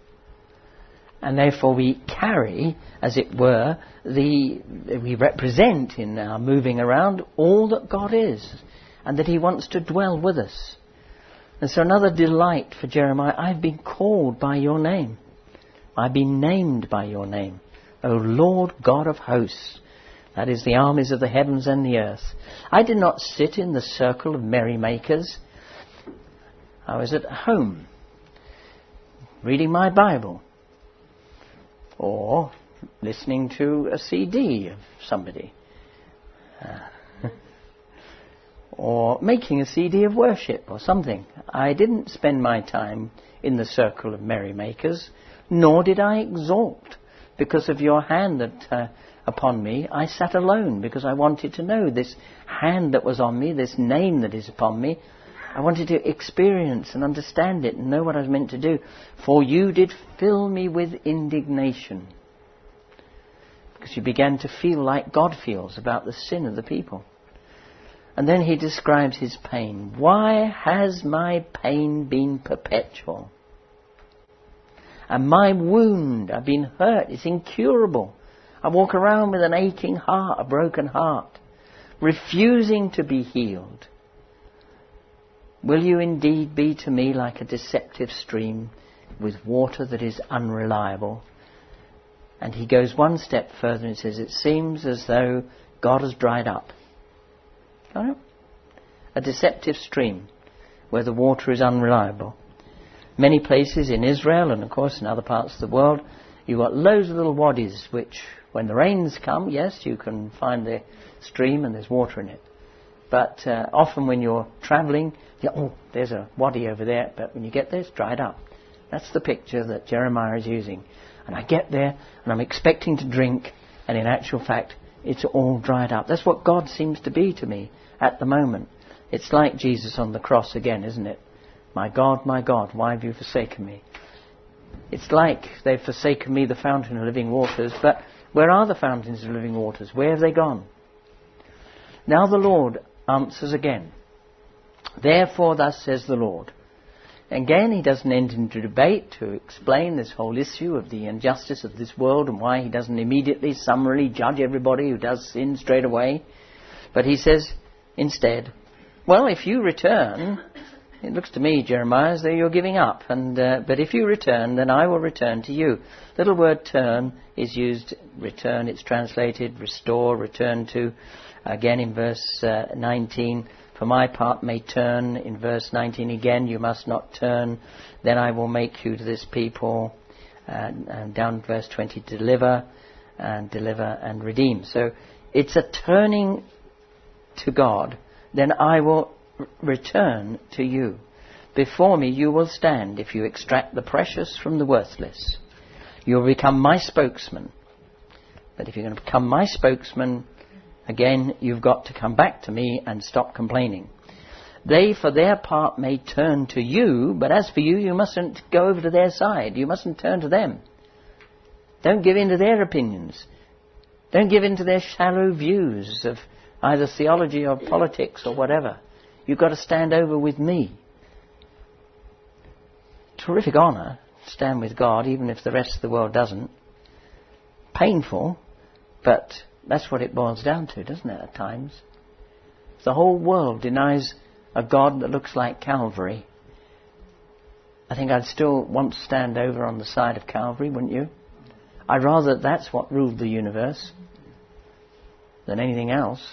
And therefore we carry, as it were, the we represent in our moving around all that God is, and that he wants to dwell with us. And so another delight for Jeremiah, I've been called by your name. I've been named by your name. O Lord God of hosts, that is the armies of the heavens and the earth. I did not sit in the circle of merrymakers. I was at home, reading my Bible, or listening to a C D of somebody, uh, or making a C D of worship or something. I didn't spend my time in the circle of merrymakers, nor did I exalt because of your hand that uh, upon me. I sat alone because I wanted to know this hand that was on me, this name that is upon me. I wanted to experience and understand it and know what I was meant to do. For you did fill me with indignation. Because you began to feel like God feels about the sin of the people. And then he describes his pain. Why has my pain been perpetual? And my wound, I've been hurt, it's incurable. I walk around with an aching heart, a broken heart, refusing to be healed. Will you indeed be to me like a deceptive stream with water that is unreliable? And he goes one step further and says, it seems as though God has dried up. Got it? A deceptive stream where the water is unreliable. Many places in Israel and of course in other parts of the world, you've got loads of little wadis which, when the rains come, yes, you can find the stream and there's water in it. But uh, often when you're travelling, you go, oh, there's a wadi over there, but when you get there, it's dried up. That's the picture that Jeremiah is using. And I get there, and I'm expecting to drink, and in actual fact, it's all dried up. That's what God seems to be to me at the moment. It's like Jesus on the cross again, isn't it? My God, my God, why have you forsaken me? It's like they've forsaken me, the fountain of living waters, but where are the fountains of living waters? Where have they gone? Now the Lord answers again. Therefore, thus says the Lord. Again, he doesn't enter into debate to explain this whole issue of the injustice of this world and why he doesn't immediately, summarily judge everybody who does sin straight away. But he says instead, well, if you return, it looks to me, Jeremiah, as though you're giving up. And uh, but if you return, then I will return to you. Little word turn is used, return, it's translated, restore, return to. Again in verse uh, nineteen, for my part may turn. In verse nineteen again, you must not turn. Then I will make you to this people. And, and down verse twenty, deliver and deliver and redeem. So it's a turning to God. Then I will r- return to you. Before me you will stand if you extract the precious from the worthless. You will become my spokesman. But if you're going to become my spokesman, again, you've got to come back to me and stop complaining. They, for their part, may turn to you, but as for you, you mustn't go over to their side. You mustn't turn to them. Don't give in to their opinions. Don't give in to their shallow views of either theology or politics or whatever. You've got to stand over with me. Terrific honour, stand with God, even if the rest of the world doesn't. Painful, but that's what it boils down to, doesn't it, at times? If the whole world denies a God that looks like Calvary, I think I'd still want to stand over on the side of Calvary, wouldn't you? I'd rather that's what ruled the universe than anything else.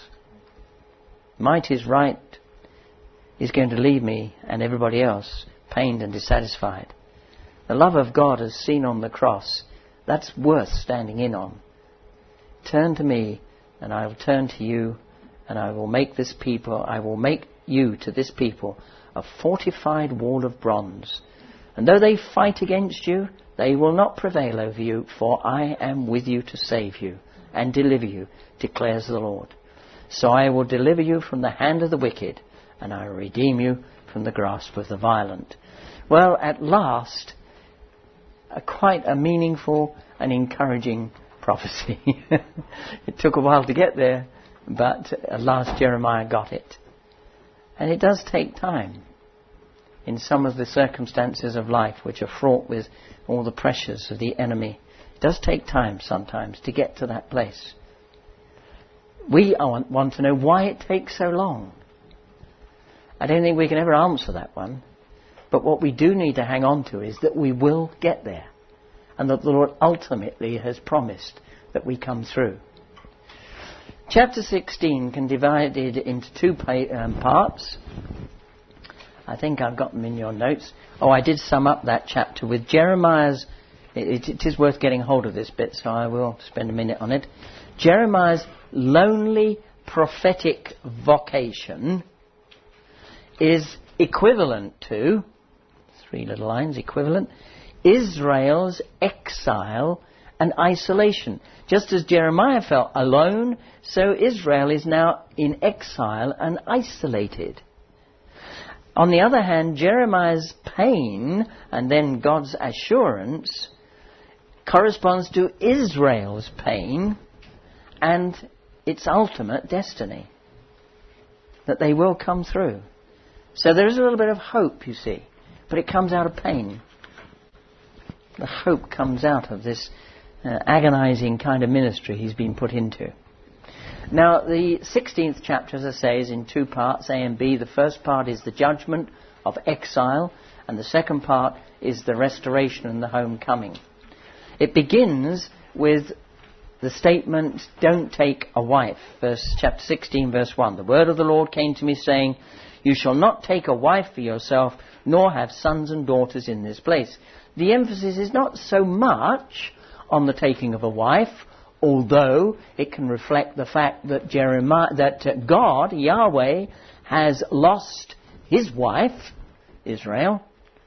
Might is right is going to leave me and everybody else pained and dissatisfied. The love of God as seen on the cross, that's worth standing in on. Turn to me, and I will turn to you, and I will make this people, I will make you to this people a fortified wall of bronze. And though they fight against you, they will not prevail over you, for I am with you to save you and deliver you, declares the Lord. So I will deliver you from the hand of the wicked, and I will redeem you from the grasp of the violent. Well, at last, a quite a meaningful and encouraging prophecy. It took a while to get there, but at last Jeremiah got it. And it does take time in some of the circumstances of life which are fraught with all the pressures of the enemy. It does take time sometimes to get to that place. We want to know why it takes so long. I don't think we can ever answer that one. But what we do need to hang on to is that we will get there. And that the Lord ultimately has promised that we come through. Chapter sixteen can be divided into two pa- um, parts. I think I've got them in your notes. Oh, I did sum up that chapter with Jeremiah's... It, it, it is worth getting hold of this bit, so I will spend a minute on it. Jeremiah's lonely prophetic vocation is equivalent to... Three little lines, equivalent... Israel's exile and isolation. Just as Jeremiah felt alone, so Israel is now in exile and isolated. On the other hand, Jeremiah's pain and then God's assurance corresponds to Israel's pain and its ultimate destiny. that they will come through. So there is a little bit of hope, you see, but it comes out of pain. The hope comes out of this uh, agonizing kind of ministry he's been put into. Now, the sixteenth chapter, as I say, is in two parts, A and B. The first part is the judgment of exile, and the second part is the restoration and the homecoming. It begins with the statement, don't take a wife. Verse, chapter sixteen, verse one. The word of the Lord came to me, saying, you shall not take a wife for yourself, nor have sons and daughters in this place. The emphasis is not so much on the taking of a wife, although it can reflect the fact that Jeremiah, that uh, God, Yahweh, has lost his wife, Israel.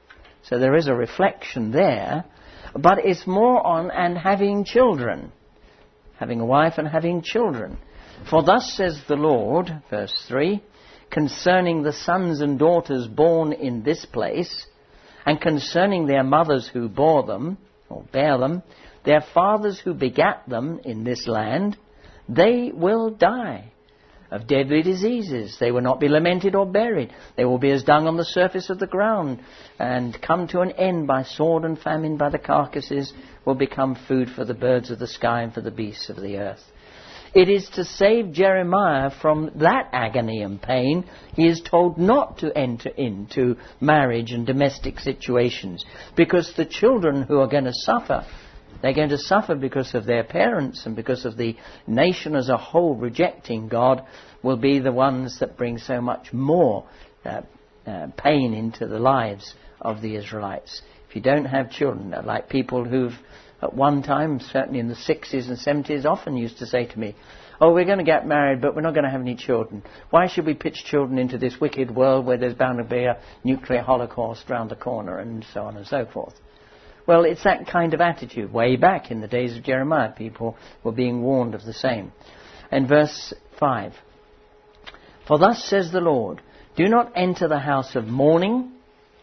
So there is a reflection there. But it's more on and having children. Having a wife and having children. For thus says the Lord, verse three, concerning the sons and daughters born in this place, and concerning their mothers who bore them, or bear them, their fathers who begat them in this land, they will die of deadly diseases. They will not be lamented or buried. They will be as dung on the surface of the ground, and come to an end by sword and famine, by the carcasses will become food for the birds of the sky and for the beasts of the earth. It is to save Jeremiah from that agony and pain he is told not to enter into marriage and domestic situations, because the children who are going to suffer, they're going to suffer because of their parents and because of the nation as a whole rejecting God, will be the ones that bring so much more uh, uh, pain into the lives of the Israelites. If you don't have children, like people who've at one time, certainly in the sixties and seventies, often used to say to me, oh, we're going to get married, but we're not going to have any children. Why should we pitch children into this wicked world where there's bound to be a nuclear holocaust round the corner, and so on and so forth? Well, it's that kind of attitude. Way back in the days of Jeremiah, people were being warned of the same. And verse five. For thus says the Lord, do not enter the house of mourning,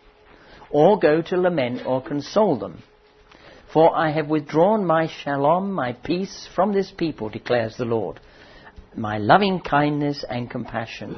or go to lament or console them. For I have withdrawn my shalom, my peace, from this people, declares the Lord, my loving kindness and compassion.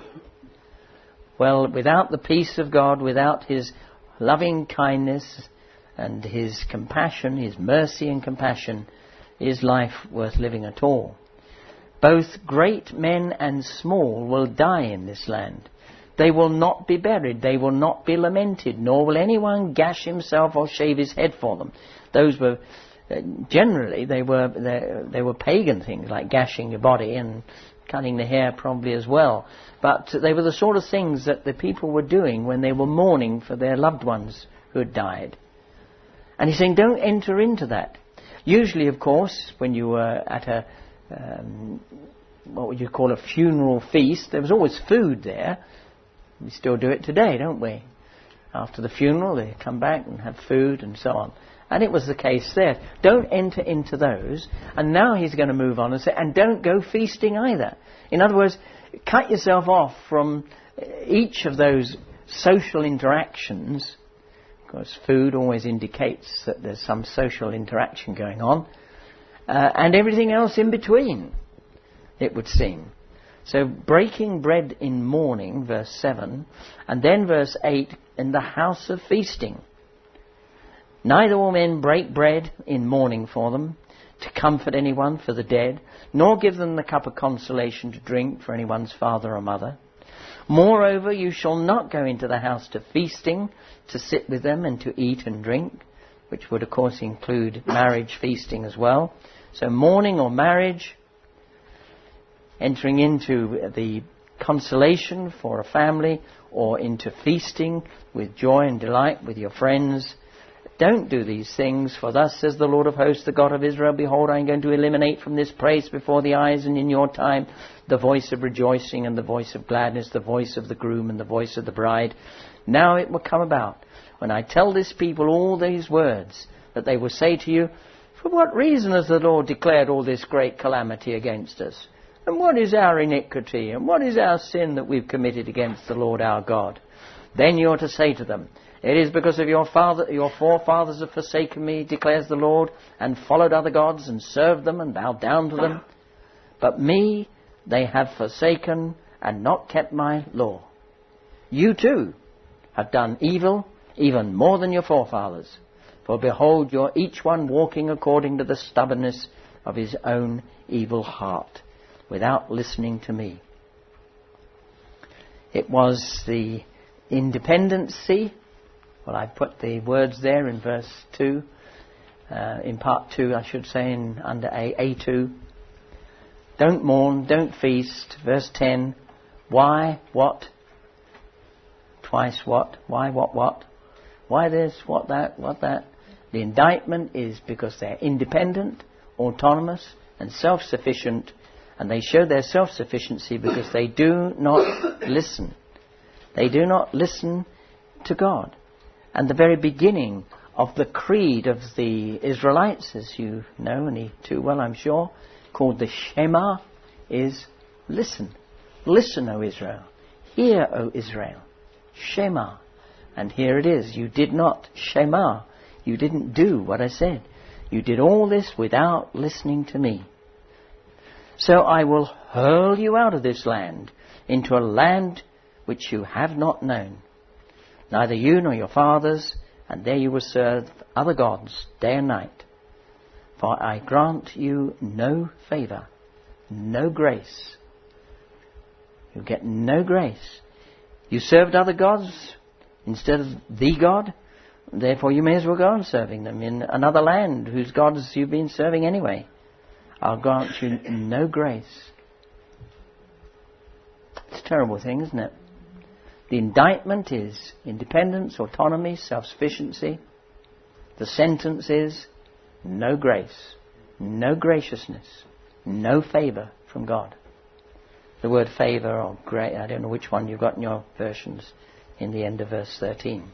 Well, without the peace of God, without his loving kindness and his compassion, his mercy and compassion, is life worth living at all? Both great men and small will die in this land. They will not be buried, they will not be lamented, nor will anyone gash himself or shave his head for them. Those were, uh, generally, they were they, they were pagan things, like gashing your body and cutting the hair probably as well. But they were the sort of things that the people were doing when they were mourning for their loved ones who had died. And he's saying, don't enter into that. Usually, of course, when you were at a, um, what would you call a funeral feast, there was always food there. We still do it today, don't we? After the funeral, they come back and have food and so on. And it was the case there. Don't enter into those. And now he's going to move on and say, and don't go feasting either. In other words, cut yourself off from each of those social interactions, because food always indicates that there's some social interaction going on, uh, and everything else in between, it would seem. So breaking bread in mourning, verse seven, and then verse eight, in the house of feasting. Neither will men break bread in mourning for them, to comfort anyone for the dead, nor give them the cup of consolation to drink for anyone's father or mother. Moreover, you shall not go into the house to feasting, to sit with them and to eat and drink, which would of course include marriage feasting as well. So mourning or marriage, entering into the consolation for a family, or into feasting with joy and delight with your friends. Don't do these things, for thus says the Lord of hosts, the God of Israel, behold, I am going to eliminate from this place before the eyes and in your time the voice of rejoicing and the voice of gladness, the voice of the groom and the voice of the bride. Now it will come about, when I tell this people all these words, that they will say to you, for what reason has the Lord declared all this great calamity against us? And what is our iniquity? And what is our sin that we've committed against the Lord our God? Then you are to say to them, it is because of your father, your forefathers have forsaken me, declares the Lord, and followed other gods, and served them, and bowed down to them. But me they have forsaken, and not kept my law. You too have done evil, even more than your forefathers. For behold, you're each one walking according to the stubbornness of his own evil heart, without listening to me. It was the independency. Well, I put the words there in verse two. Uh, in part two, I should say, in under A, A two. Don't mourn, don't feast. Verse ten. Why, what? Twice what? Why, what, what? Why this, what that, what that? The indictment is because they're independent, autonomous, and self-sufficient, and they show their self-sufficiency because they do not listen. They do not listen to God. And the very beginning of the creed of the Israelites, as you know, and he too well, I'm sure, called the Shema, is listen. Listen, O Israel. Hear, O Israel. Shema. And here it is. You did not Shema. You didn't do what I said. You did all this without listening to me. So I will hurl you out of this land into a land which you have not known. Neither you nor your fathers, and there you will serve other gods day and night. For I grant you no favour, no grace. You get no grace. You served other gods instead of the God. Therefore you may as well go on serving them in another land whose gods you've been serving anyway. I'll grant you no grace. It's a terrible thing, isn't it? The indictment is independence, autonomy, self-sufficiency. The sentence is no grace, no graciousness, no favour from God. The word favour or grace, I don't know which one you've got in your versions, in the end of verse thirteen.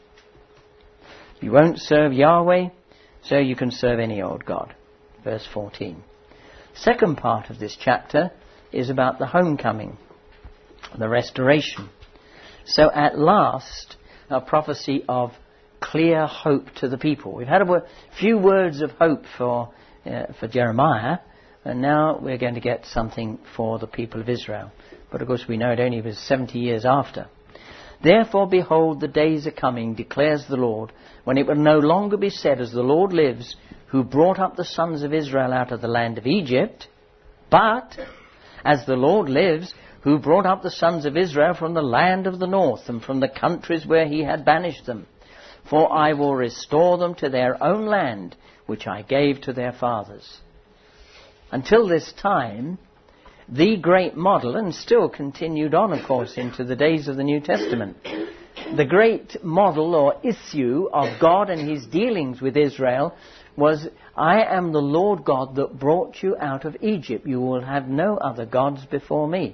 You won't serve Yahweh, so you can serve any old God. Verse fourteen. Second part of this chapter is about the homecoming, the restoration. So at last, a prophecy of clear hope to the people. We've had a w- few words of hope for uh, for Jeremiah, and now we're going to get something for the people of Israel. But of course we know it only was seventy years after. Therefore, behold, the days are coming, declares the Lord, when it will no longer be said, as the Lord lives, who brought up the sons of Israel out of the land of Egypt, but as the Lord lives, who brought up the sons of Israel from the land of the north and from the countries where he had banished them. For I will restore them to their own land, which I gave to their fathers. Until this time, the great model, and still continued on, of course, into the days of the New Testament, the great model or issue of God and his dealings with Israel was, I am the Lord God that brought you out of Egypt. You will have no other gods before me.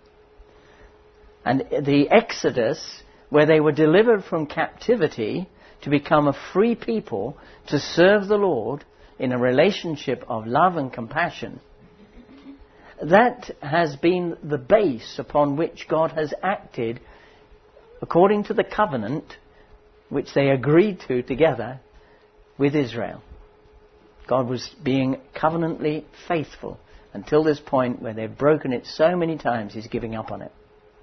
And the Exodus, where they were delivered from captivity to become a free people to serve the Lord in a relationship of love and compassion, that has been the base upon which God has acted according to the covenant which they agreed to together with Israel. God was being covenantly faithful until this point where they've broken it so many times he's giving up on it.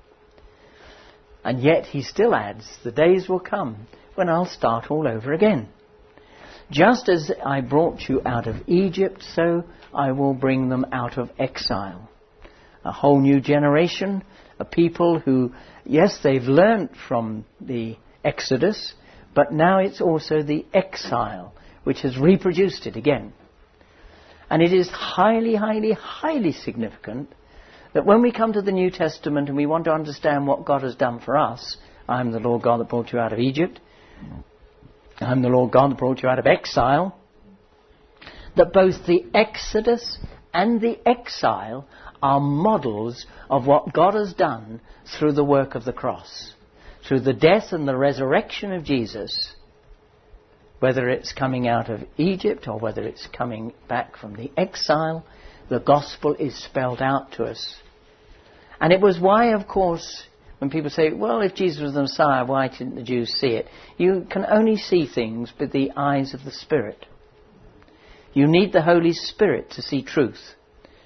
And yet he still adds, the days will come when I'll start all over again. Just as I brought you out of Egypt, so I will bring them out of exile. A whole new generation, a people who, yes, they've learnt from the Exodus, but now it's also the exile which has reproduced it again. And it is highly, highly, highly significant that when we come to the New Testament and we want to understand what God has done for us, I'm the Lord God that brought you out of Egypt, I'm the Lord God that brought you out of exile, that both the Exodus and the exile are models of what God has done through the work of the cross. Through the death and the resurrection of Jesus, whether it's coming out of Egypt or whether it's coming back from the exile, the gospel is spelled out to us. And it was why, of course, when people say, well, if Jesus was the Messiah, why didn't the Jews see it? You can only see things with the eyes of the Spirit. You need the Holy Spirit to see truth.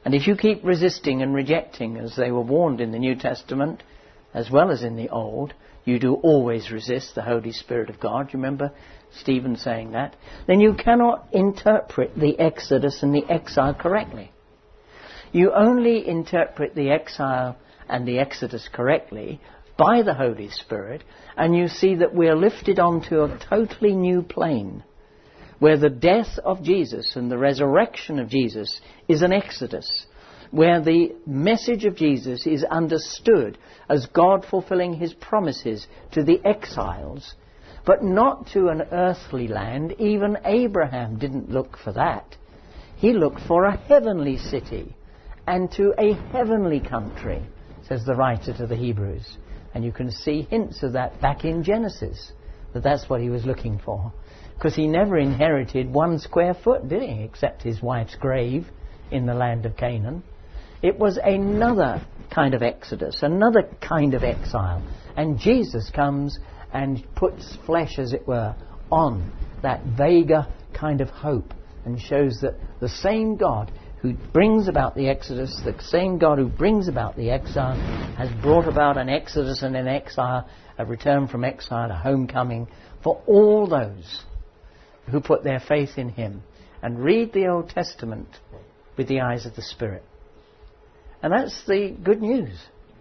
And if you keep resisting and rejecting, as they were warned in the New Testament, as well as in the Old, you do always resist the Holy Spirit of God. You remember Stephen saying that? Then you cannot interpret the Exodus and the exile correctly. You only interpret the exile and the Exodus correctly by the Holy Spirit, and you see that we are lifted onto a totally new plane, where the death of Jesus and the resurrection of Jesus is an exodus, where the message of Jesus is understood as God fulfilling his promises to the exiles, but not to an earthly land. Even Abraham didn't look for that. He looked for a heavenly city and to a heavenly country, says the writer to the Hebrews. And you can see hints of that back in Genesis, that that's what he was looking for. Because he never inherited one square foot, did he? Except his wife's grave in the land of Canaan. It was another kind of exodus, another kind of exile. And Jesus comes and puts flesh, as it were, on that vaguer kind of hope and shows that the same God who brings about the exodus, the same God who brings about the exile, has brought about an exodus and an exile, a return from exile, a homecoming for all those who put their faith in him and read the Old Testament with the eyes of the Spirit. And that's the good news.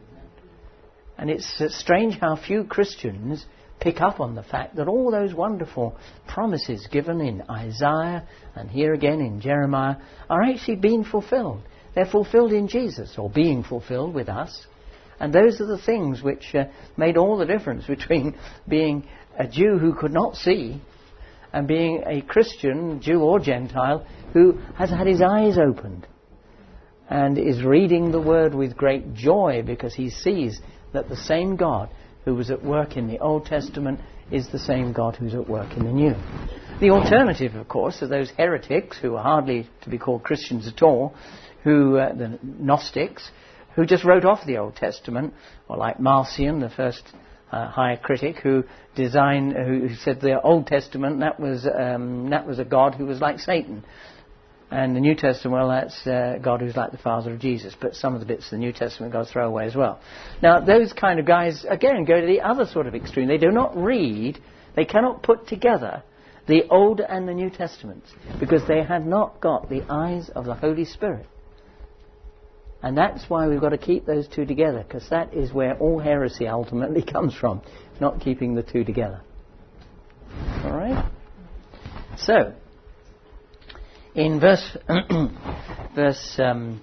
And it's strange how few Christians pick up on the fact that all those wonderful promises given in Isaiah and here again in Jeremiah are actually being fulfilled. They're fulfilled in Jesus, or being fulfilled with us. And those are the things which uh, made all the difference between being a Jew who could not see and being a Christian, Jew or Gentile, who has had his eyes opened and is reading the Word with great joy because he sees that the same God who was at work in the Old Testament is the same God who's at work in the New. The alternative, of course, are those heretics who are hardly to be called Christians at all, who uh, the Gnostics, who just wrote off the Old Testament, or like Marcion, the first uh, higher critic, who designed, who said the Old Testament that was um, that was a God who was like Satan. And the New Testament, well, that's uh, God who's like the Father of Jesus. But some of the bits of the New Testament God throw away as well. Now, those kind of guys, again, go to the other sort of extreme. They do not read, they cannot put together the Old and the New Testaments because they have not got the eyes of the Holy Spirit. And that's why we've got to keep those two together, because that is where all heresy ultimately comes from, not keeping the two together. All right? So, in verse verse um,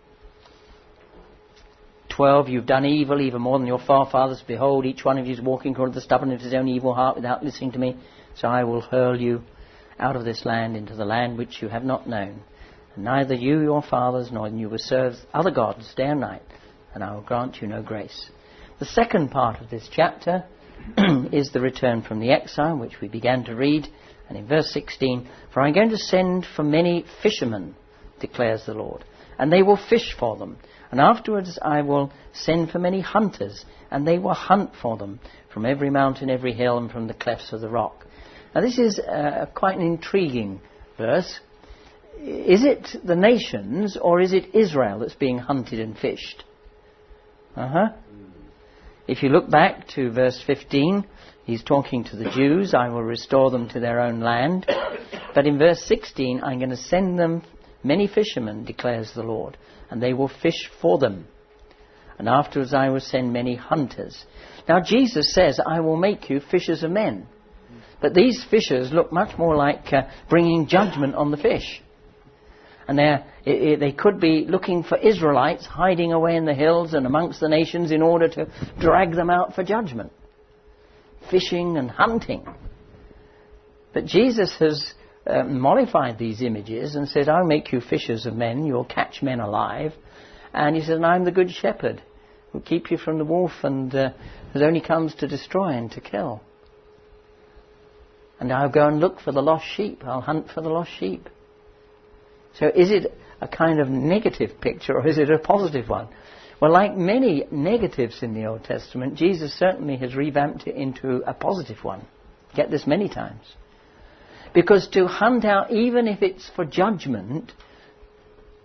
twelve, you've done evil, even more than your forefathers. Behold, each one of you is walking toward the stubbornness of his own evil heart without listening to me. So I will hurl you out of this land into the land which you have not known. And neither you, your fathers, nor you will serve other gods day and night, and I will grant you no grace. The second part of this chapter is the return from the exile, which we began to read. And in verse sixteen, for I'm going to send for many fishermen, declares the Lord, and they will fish for them. And afterwards I will send for many hunters, and they will hunt for them from every mountain, every hill, and from the clefts of the rock. Now this is uh, quite an intriguing verse. Is it the nations, or is it Israel that's being hunted and fished? Uh-huh. If you look back to verse fifteen, he's talking to the Jews, I will restore them to their own land. But in verse sixteen, I'm going to send them many fishermen, declares the Lord, and they will fish for them. And afterwards I will send many hunters. Now Jesus says, I will make you fishers of men. But these fishers look much more like uh, bringing judgment on the fish. And it, it, they could be looking for Israelites hiding away in the hills and amongst the nations in order to drag them out for judgment. Fishing and hunting. But Jesus has uh, modified these images and said, I'll make you fishers of men, you'll catch men alive. And he says, and I'm the good shepherd who will keep you from the wolf and uh, that only comes to destroy and to kill. And I'll go and look for the lost sheep. I'll hunt for the lost sheep. So is it a kind of negative picture or is it a positive one? Well, like many negatives in the Old Testament, Jesus certainly has revamped it into a positive one. Get this many times. Because to hunt out, even if it's for judgment,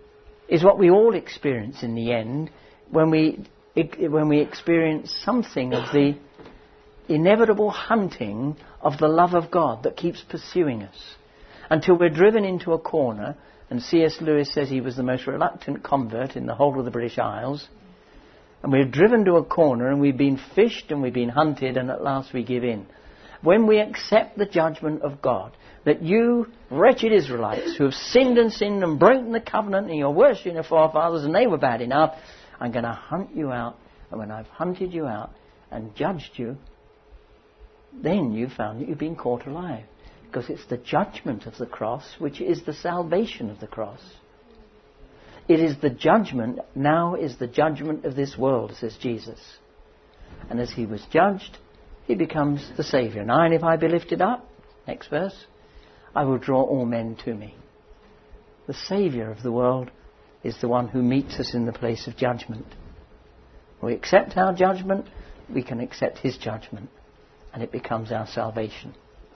is what we all experience in the end when we when we experience something of the inevitable hunting of the love of God that keeps pursuing us until we're driven into a corner. And C S Lewis says he was the most reluctant convert in the whole of the British Isles. And we're driven to a corner and we've been fished and we've been hunted, and at last we give in. When we accept the judgment of God, that you, wretched Israelites, who have sinned and sinned and broken the covenant and you're worshipping your forefathers and they were bad enough, I'm going to hunt you out. And when I've hunted you out and judged you, then you've found that you've been caught alive. Because it's the judgment of the cross which is the salvation of the cross. It is the judgment, now is the judgment of this world, says Jesus. And as he was judged, he becomes the Saviour. Now, and if I be lifted up, next verse, I will draw all men to me. The Saviour of the world is the one who meets us in the place of judgment. We accept our judgment, we can accept his judgment, and it becomes our salvation.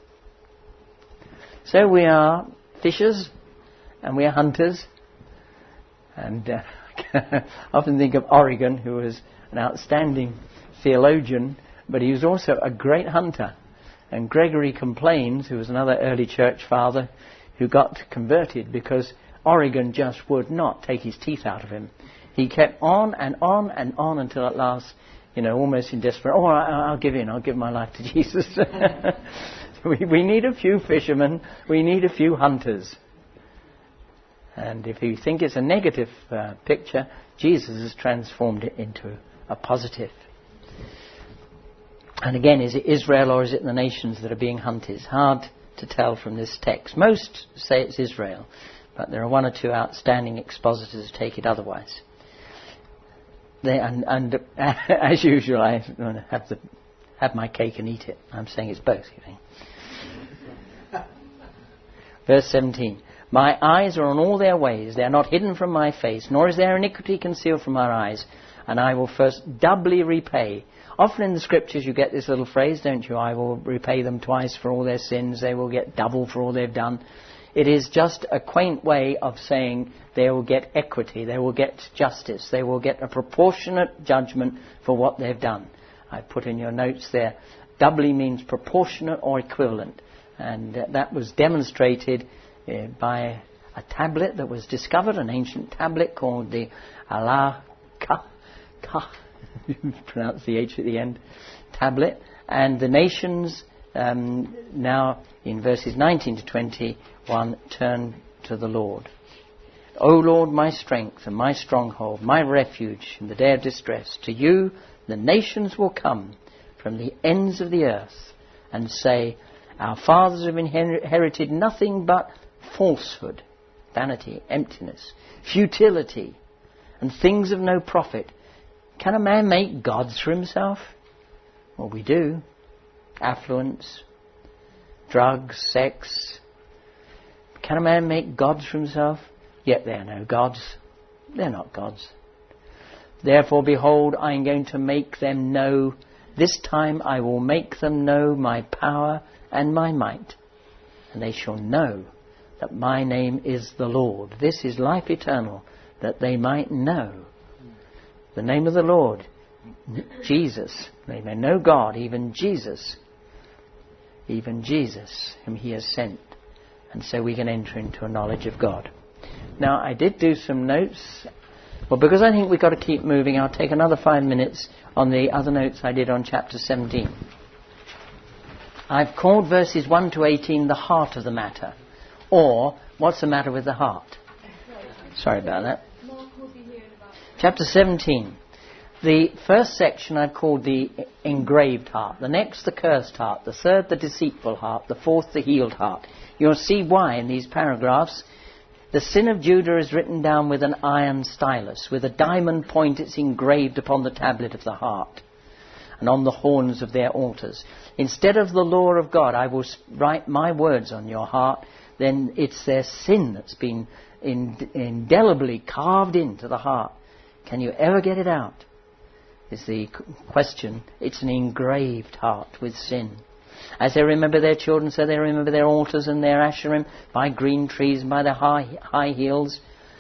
So we are fishers and we are hunters. And uh, I often think of Origen, who was an outstanding theologian, but he was also a great hunter. And Gregory Complains, who was another early church father, who got converted because Origen just would not take his teeth out of him. He kept on and on and on until at last, you know, almost in desperation, oh, I'll give in, I'll give my life to Jesus. we, we need a few fishermen, we need a few hunters. And if you think it's a negative uh, picture, Jesus has transformed it into a positive. And again, is it Israel or is it the nations that are being hunted? It's hard to tell from this text. Most say it's Israel, but there are one or two outstanding expositors who take it otherwise. They, and, and uh, as usual, I have the have my cake and eat it. I'm saying it's both. You think. Verse seventeen. My eyes are on all their ways. They are not hidden from my face, nor is their iniquity concealed from our eyes. And I will first doubly repay. Often in the scriptures you get this little phrase, don't you? I will repay them twice for all their sins. They will get double for all they've done. It is just a quaint way of saying they will get equity. They will get justice. They will get a proportionate judgment for what they've done. I put in your notes there, doubly means proportionate or equivalent. And uh, that was demonstrated Uh, by a tablet that was discovered, an ancient tablet called the Al-Ka, Ka, pronounce the H at the end, tablet. And the nations um, now in verses nineteen to twenty-one turn to the Lord. O Lord, my strength and my stronghold, my refuge in the day of distress. To you the nations will come from the ends of the earth and say, our fathers have inherited nothing but falsehood, vanity, emptiness, futility, and things of no profit. Can a man make gods for himself? Well, we do. Affluence, drugs, sex. Can a man make gods for himself? Yet they are no gods. They're not gods. Therefore, behold, I am going to make them know. This time I will make them know my power and my might. And they shall know that my name is the Lord. This is life eternal, that they might know the name of the Lord, Jesus. They may know God, even Jesus, even Jesus, whom he has sent. And so we can enter into a knowledge of God. Now, I did do some notes. Well, because I think we've got to keep moving, I'll take another five minutes on the other notes I did on chapter seventeen. I've called verses one to eighteen the heart of the matter. Or, what's the matter with the heart? Sorry about that. Chapter seventeen. The first section I've called the engraved heart. The next, the cursed heart. The third, the deceitful heart. The fourth, the healed heart. You'll see why in these paragraphs. The sin of Judah is written down with an iron stylus. With a diamond point it's engraved upon the tablet of the heart and on the horns of their altars. Instead of the law of God, I will write my words on your heart. Then it's their sin that's been in, indelibly carved into the heart. Can you ever get it out? Is the question. It's an engraved heart with sin. As they remember their children, so they remember their altars and their Asherim by green trees and by their high, high hills.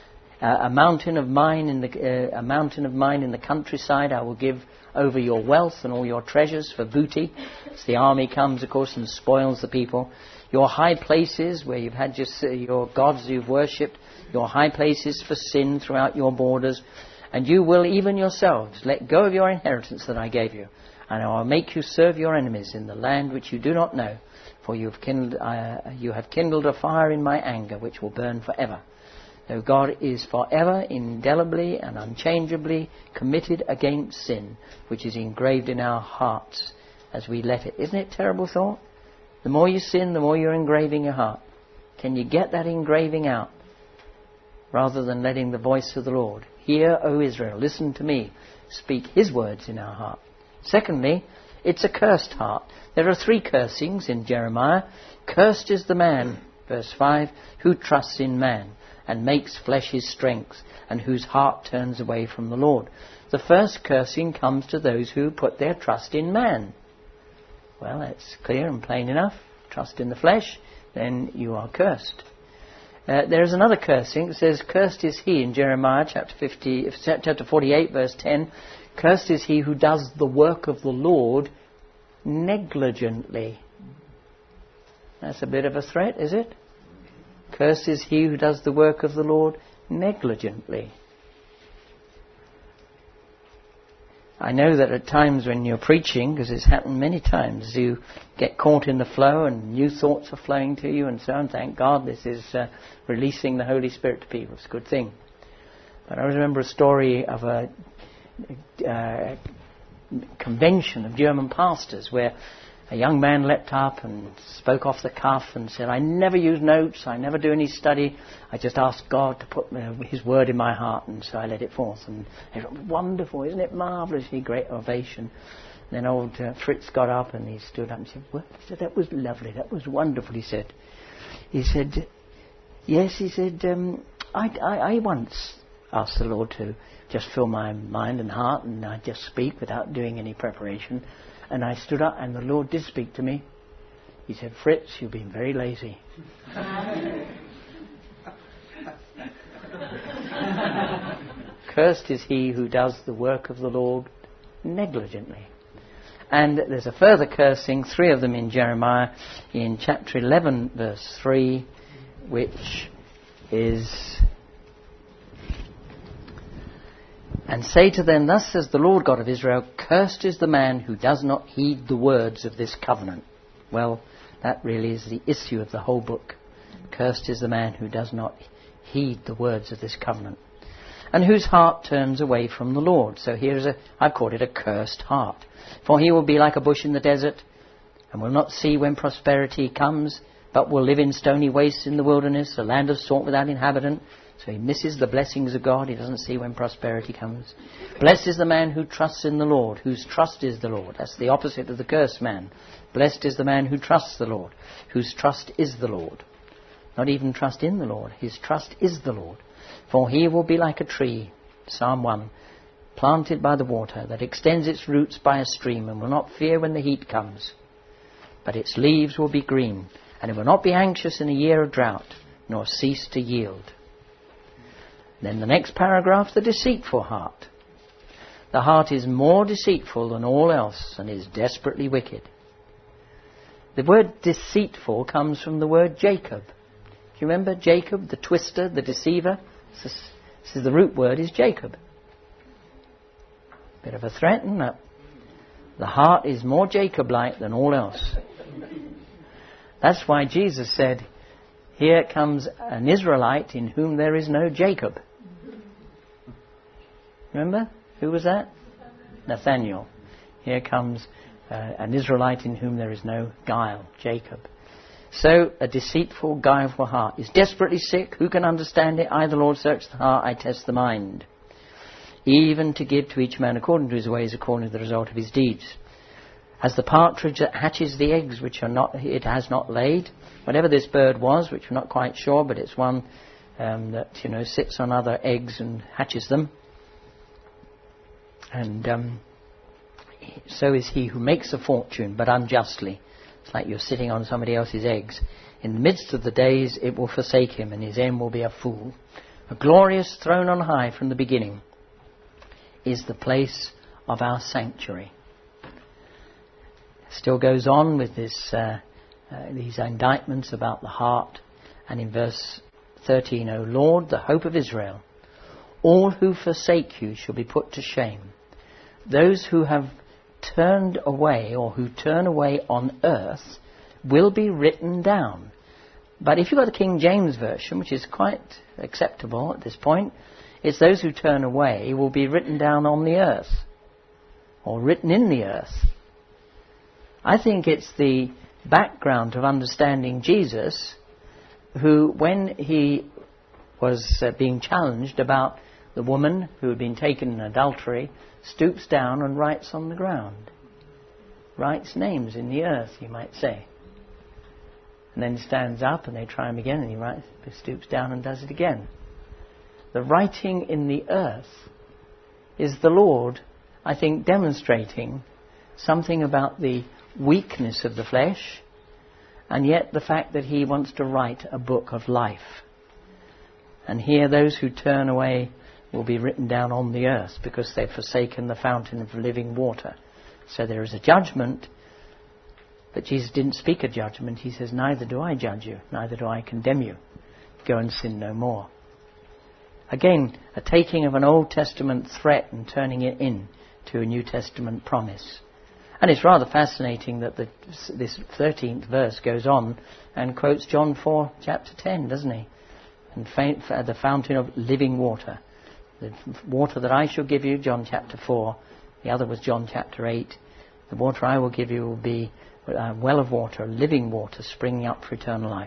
Uh, a mountain of mine in the uh, a mountain of mine in the countryside I will give over your wealth and all your treasures for booty. As the army comes, of course, and spoils the people. Your high places where you've had just uh, your gods you've worshipped, your high places for sin throughout your borders, and you will even yourselves let go of your inheritance that I gave you, and I will make you serve your enemies in the land which you do not know, for you have kindled, uh, you have kindled a fire in my anger which will burn forever. Though God is forever, indelibly and unchangeably committed against sin, which is engraved in our hearts as we let it. Isn't it a terrible thought? The more you sin, the more you're engraving your heart. Can you get that engraving out? Rather than letting the voice of the Lord, hear, O Israel, listen to me, speak his words in our heart. Secondly, it's a cursed heart. There are three cursings in Jeremiah. Cursed is the man, verse five, who trusts in man and makes flesh his strength, and whose heart turns away from the Lord. The first cursing comes to those who put their trust in man. Well, that's clear and plain enough. Trust in the flesh, then you are cursed. Uh, there is another cursing. It says, cursed is he in Jeremiah chapter fifty, chapter forty-eight, verse ten. Cursed is he who does the work of the Lord negligently. That's a bit of a threat, is it? Cursed is he who does the work of the Lord negligently. I know that at times when you're preaching, because it's happened many times, you get caught in the flow and new thoughts are flowing to you and so on. Thank God this is uh, releasing the Holy Spirit to people. It's a good thing. But I remember a story of a uh, convention of German pastors where a young man leapt up and spoke off the cuff and said, I never use notes, I never do any study, I just ask God to put uh, his word in my heart, and so I let it forth. And it was wonderful, isn't it marvellously great ovation. And then old uh, Fritz got up and he stood up and said, well, he said, that was lovely, that was wonderful, he said. He said, yes, he said, um, I, I, I once asked the Lord to just fill my mind and heart, and I just speak without doing any preparation. And I stood up and the Lord did speak to me. He said, Fritz, you've been very lazy. Cursed is he who does the work of the Lord negligently. And there's a further cursing, three of them in Jeremiah, in chapter eleven, verse three, which is... And say to them, thus says the Lord God of Israel, cursed is the man who does not heed the words of this covenant. Well, that really is the issue of the whole book. Cursed is the man who does not heed the words of this covenant, and whose heart turns away from the Lord. So here's a, I've called it a cursed heart. For he will be like a bush in the desert, and will not see when prosperity comes, but will live in stony wastes in the wilderness, a land of salt without inhabitant. So he misses the blessings of God. He doesn't see when prosperity comes. Blessed is the man who trusts in the Lord, whose trust is the Lord. That's the opposite of the cursed man. Blessed is the man who trusts the Lord, whose trust is the Lord. Not even trust in the Lord. His trust is the Lord. For he will be like a tree, Psalm one, planted by the water, that extends its roots by a stream, and will not fear when the heat comes. But its leaves will be green, and it will not be anxious in a year of drought, nor cease to yield. Then the next paragraph, the deceitful heart. The heart is more deceitful than all else and is desperately wicked. The word deceitful comes from the word Jacob. Do you remember Jacob, the twister, the deceiver? This is, this is the root word is Jacob. Bit of a threat, isn't it? The heart is more Jacob-like than all else. That's why Jesus said, here comes an Israelite in whom there is no Jacob. Remember? Who was that? Nathaniel. Here comes uh, an Israelite in whom there is no guile, Jacob. So, a deceitful, guileful heart is desperately sick. Who can understand it? I, the Lord, search the heart, I test the mind. Even to give to each man according to his ways, according to the result of his deeds. As the partridge that hatches the eggs which are not, it has not laid. Whatever this bird was, which we're not quite sure, but it's one um, that, you know, sits on other eggs and hatches them. And um, so is he who makes a fortune, but unjustly. It's like you're sitting on somebody else's eggs. In the midst of the days, it will forsake him, and his end will be a fool. a glorious throne on high from the beginning, is the place of our sanctuary. Still goes on with this, uh, uh, these indictments about the heart. And in verse thirteen, O Lord, the hope of Israel, all who forsake you shall be put to shame. Those who have turned away, or who turn away on earth, will be written down. But if you've got the King James Version, which is quite acceptable at this point, it's those who turn away will be written down on the earth, or written in the earth. I think it's the background of understanding Jesus, who, when he was uh, being challenged about the woman who had been taken in adultery, stoops down and writes on the ground. Writes names in the earth, you might say. And then stands up and they try him again and he writes, stoops down and does it again. The writing in the earth is the Lord, I think, demonstrating something about the weakness of the flesh, and yet the fact that he wants to write a book of life. And here those who turn away will be written down on the earth because they've forsaken the fountain of living water. So there is a judgment, but Jesus didn't speak a judgment. He says, neither do I judge you, neither do I condemn you. Go and sin no more. Again, a taking of an Old Testament threat and turning it in to a New Testament promise. And it's rather fascinating that the, this thirteenth verse goes on and quotes John four, chapter ten, doesn't he? And fa- the fountain of living water. The water that I shall give you, John chapter four. The other was John chapter eight. The water I will give you will be a well of water, living water, springing up for eternal life.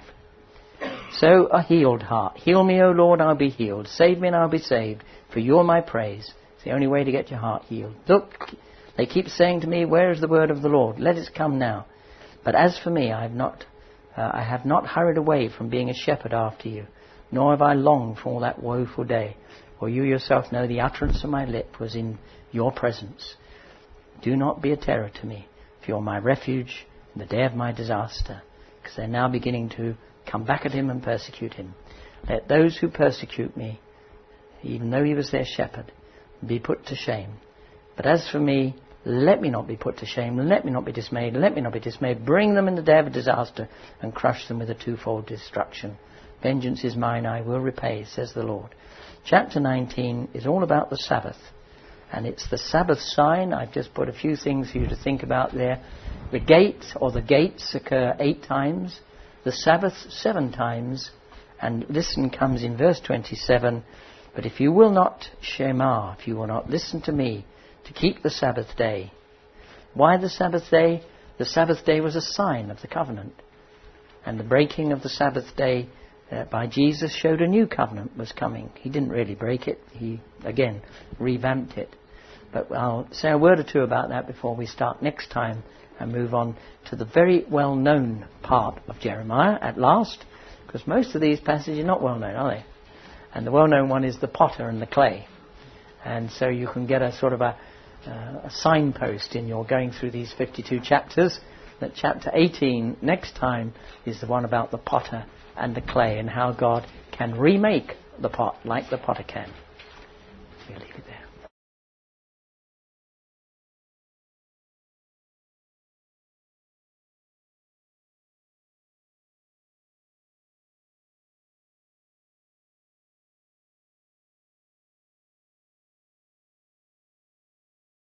So a healed heart. Heal me, O Lord, I'll be healed. Save me and I'll be saved. For you are my praise. It's the only way to get your heart healed. Look, they keep saying to me, where is the word of the Lord? Let it come now. But as for me, I have not, uh, I have not hurried away from being a shepherd after you, nor have I longed for all that woeful day. For you yourself know the utterance of my lip was in your presence. Do not be a terror to me, for you are my refuge in the day of my disaster. Because they're now beginning to come back at him and persecute him. Let those who persecute me, even though he was their shepherd, be put to shame. But as for me, let me not be put to shame. Let me not be dismayed. Let me not be dismayed. Bring them in the day of disaster and crush them with a twofold destruction. Vengeance is mine, I will repay, says the Lord. Chapter nineteen is all about the Sabbath. And it's the Sabbath sign. I've just put a few things for you to think about there. The gate, or the gates, occur eight times. The Sabbath, seven times. And listen comes in verse twenty-seven. But if you will not shema, if you will not listen to me, to keep the Sabbath day. Why the Sabbath day? The Sabbath day was a sign of the covenant. And the breaking of the Sabbath day uh, by Jesus showed a new covenant was coming. He didn't really break it. He, again, revamped it. But I'll say a word or two about that before we start next time and move on to the very well-known part of Jeremiah at last. Because most of these passages are not well-known, are they? And the well-known one is the potter and the clay. And so you can get a sort of a, uh, a signpost in your going through these fifty-two chapters, that chapter eighteen next time is the one about the potter and the clay and how God can remake the pot like the potter can. We'll leave it there.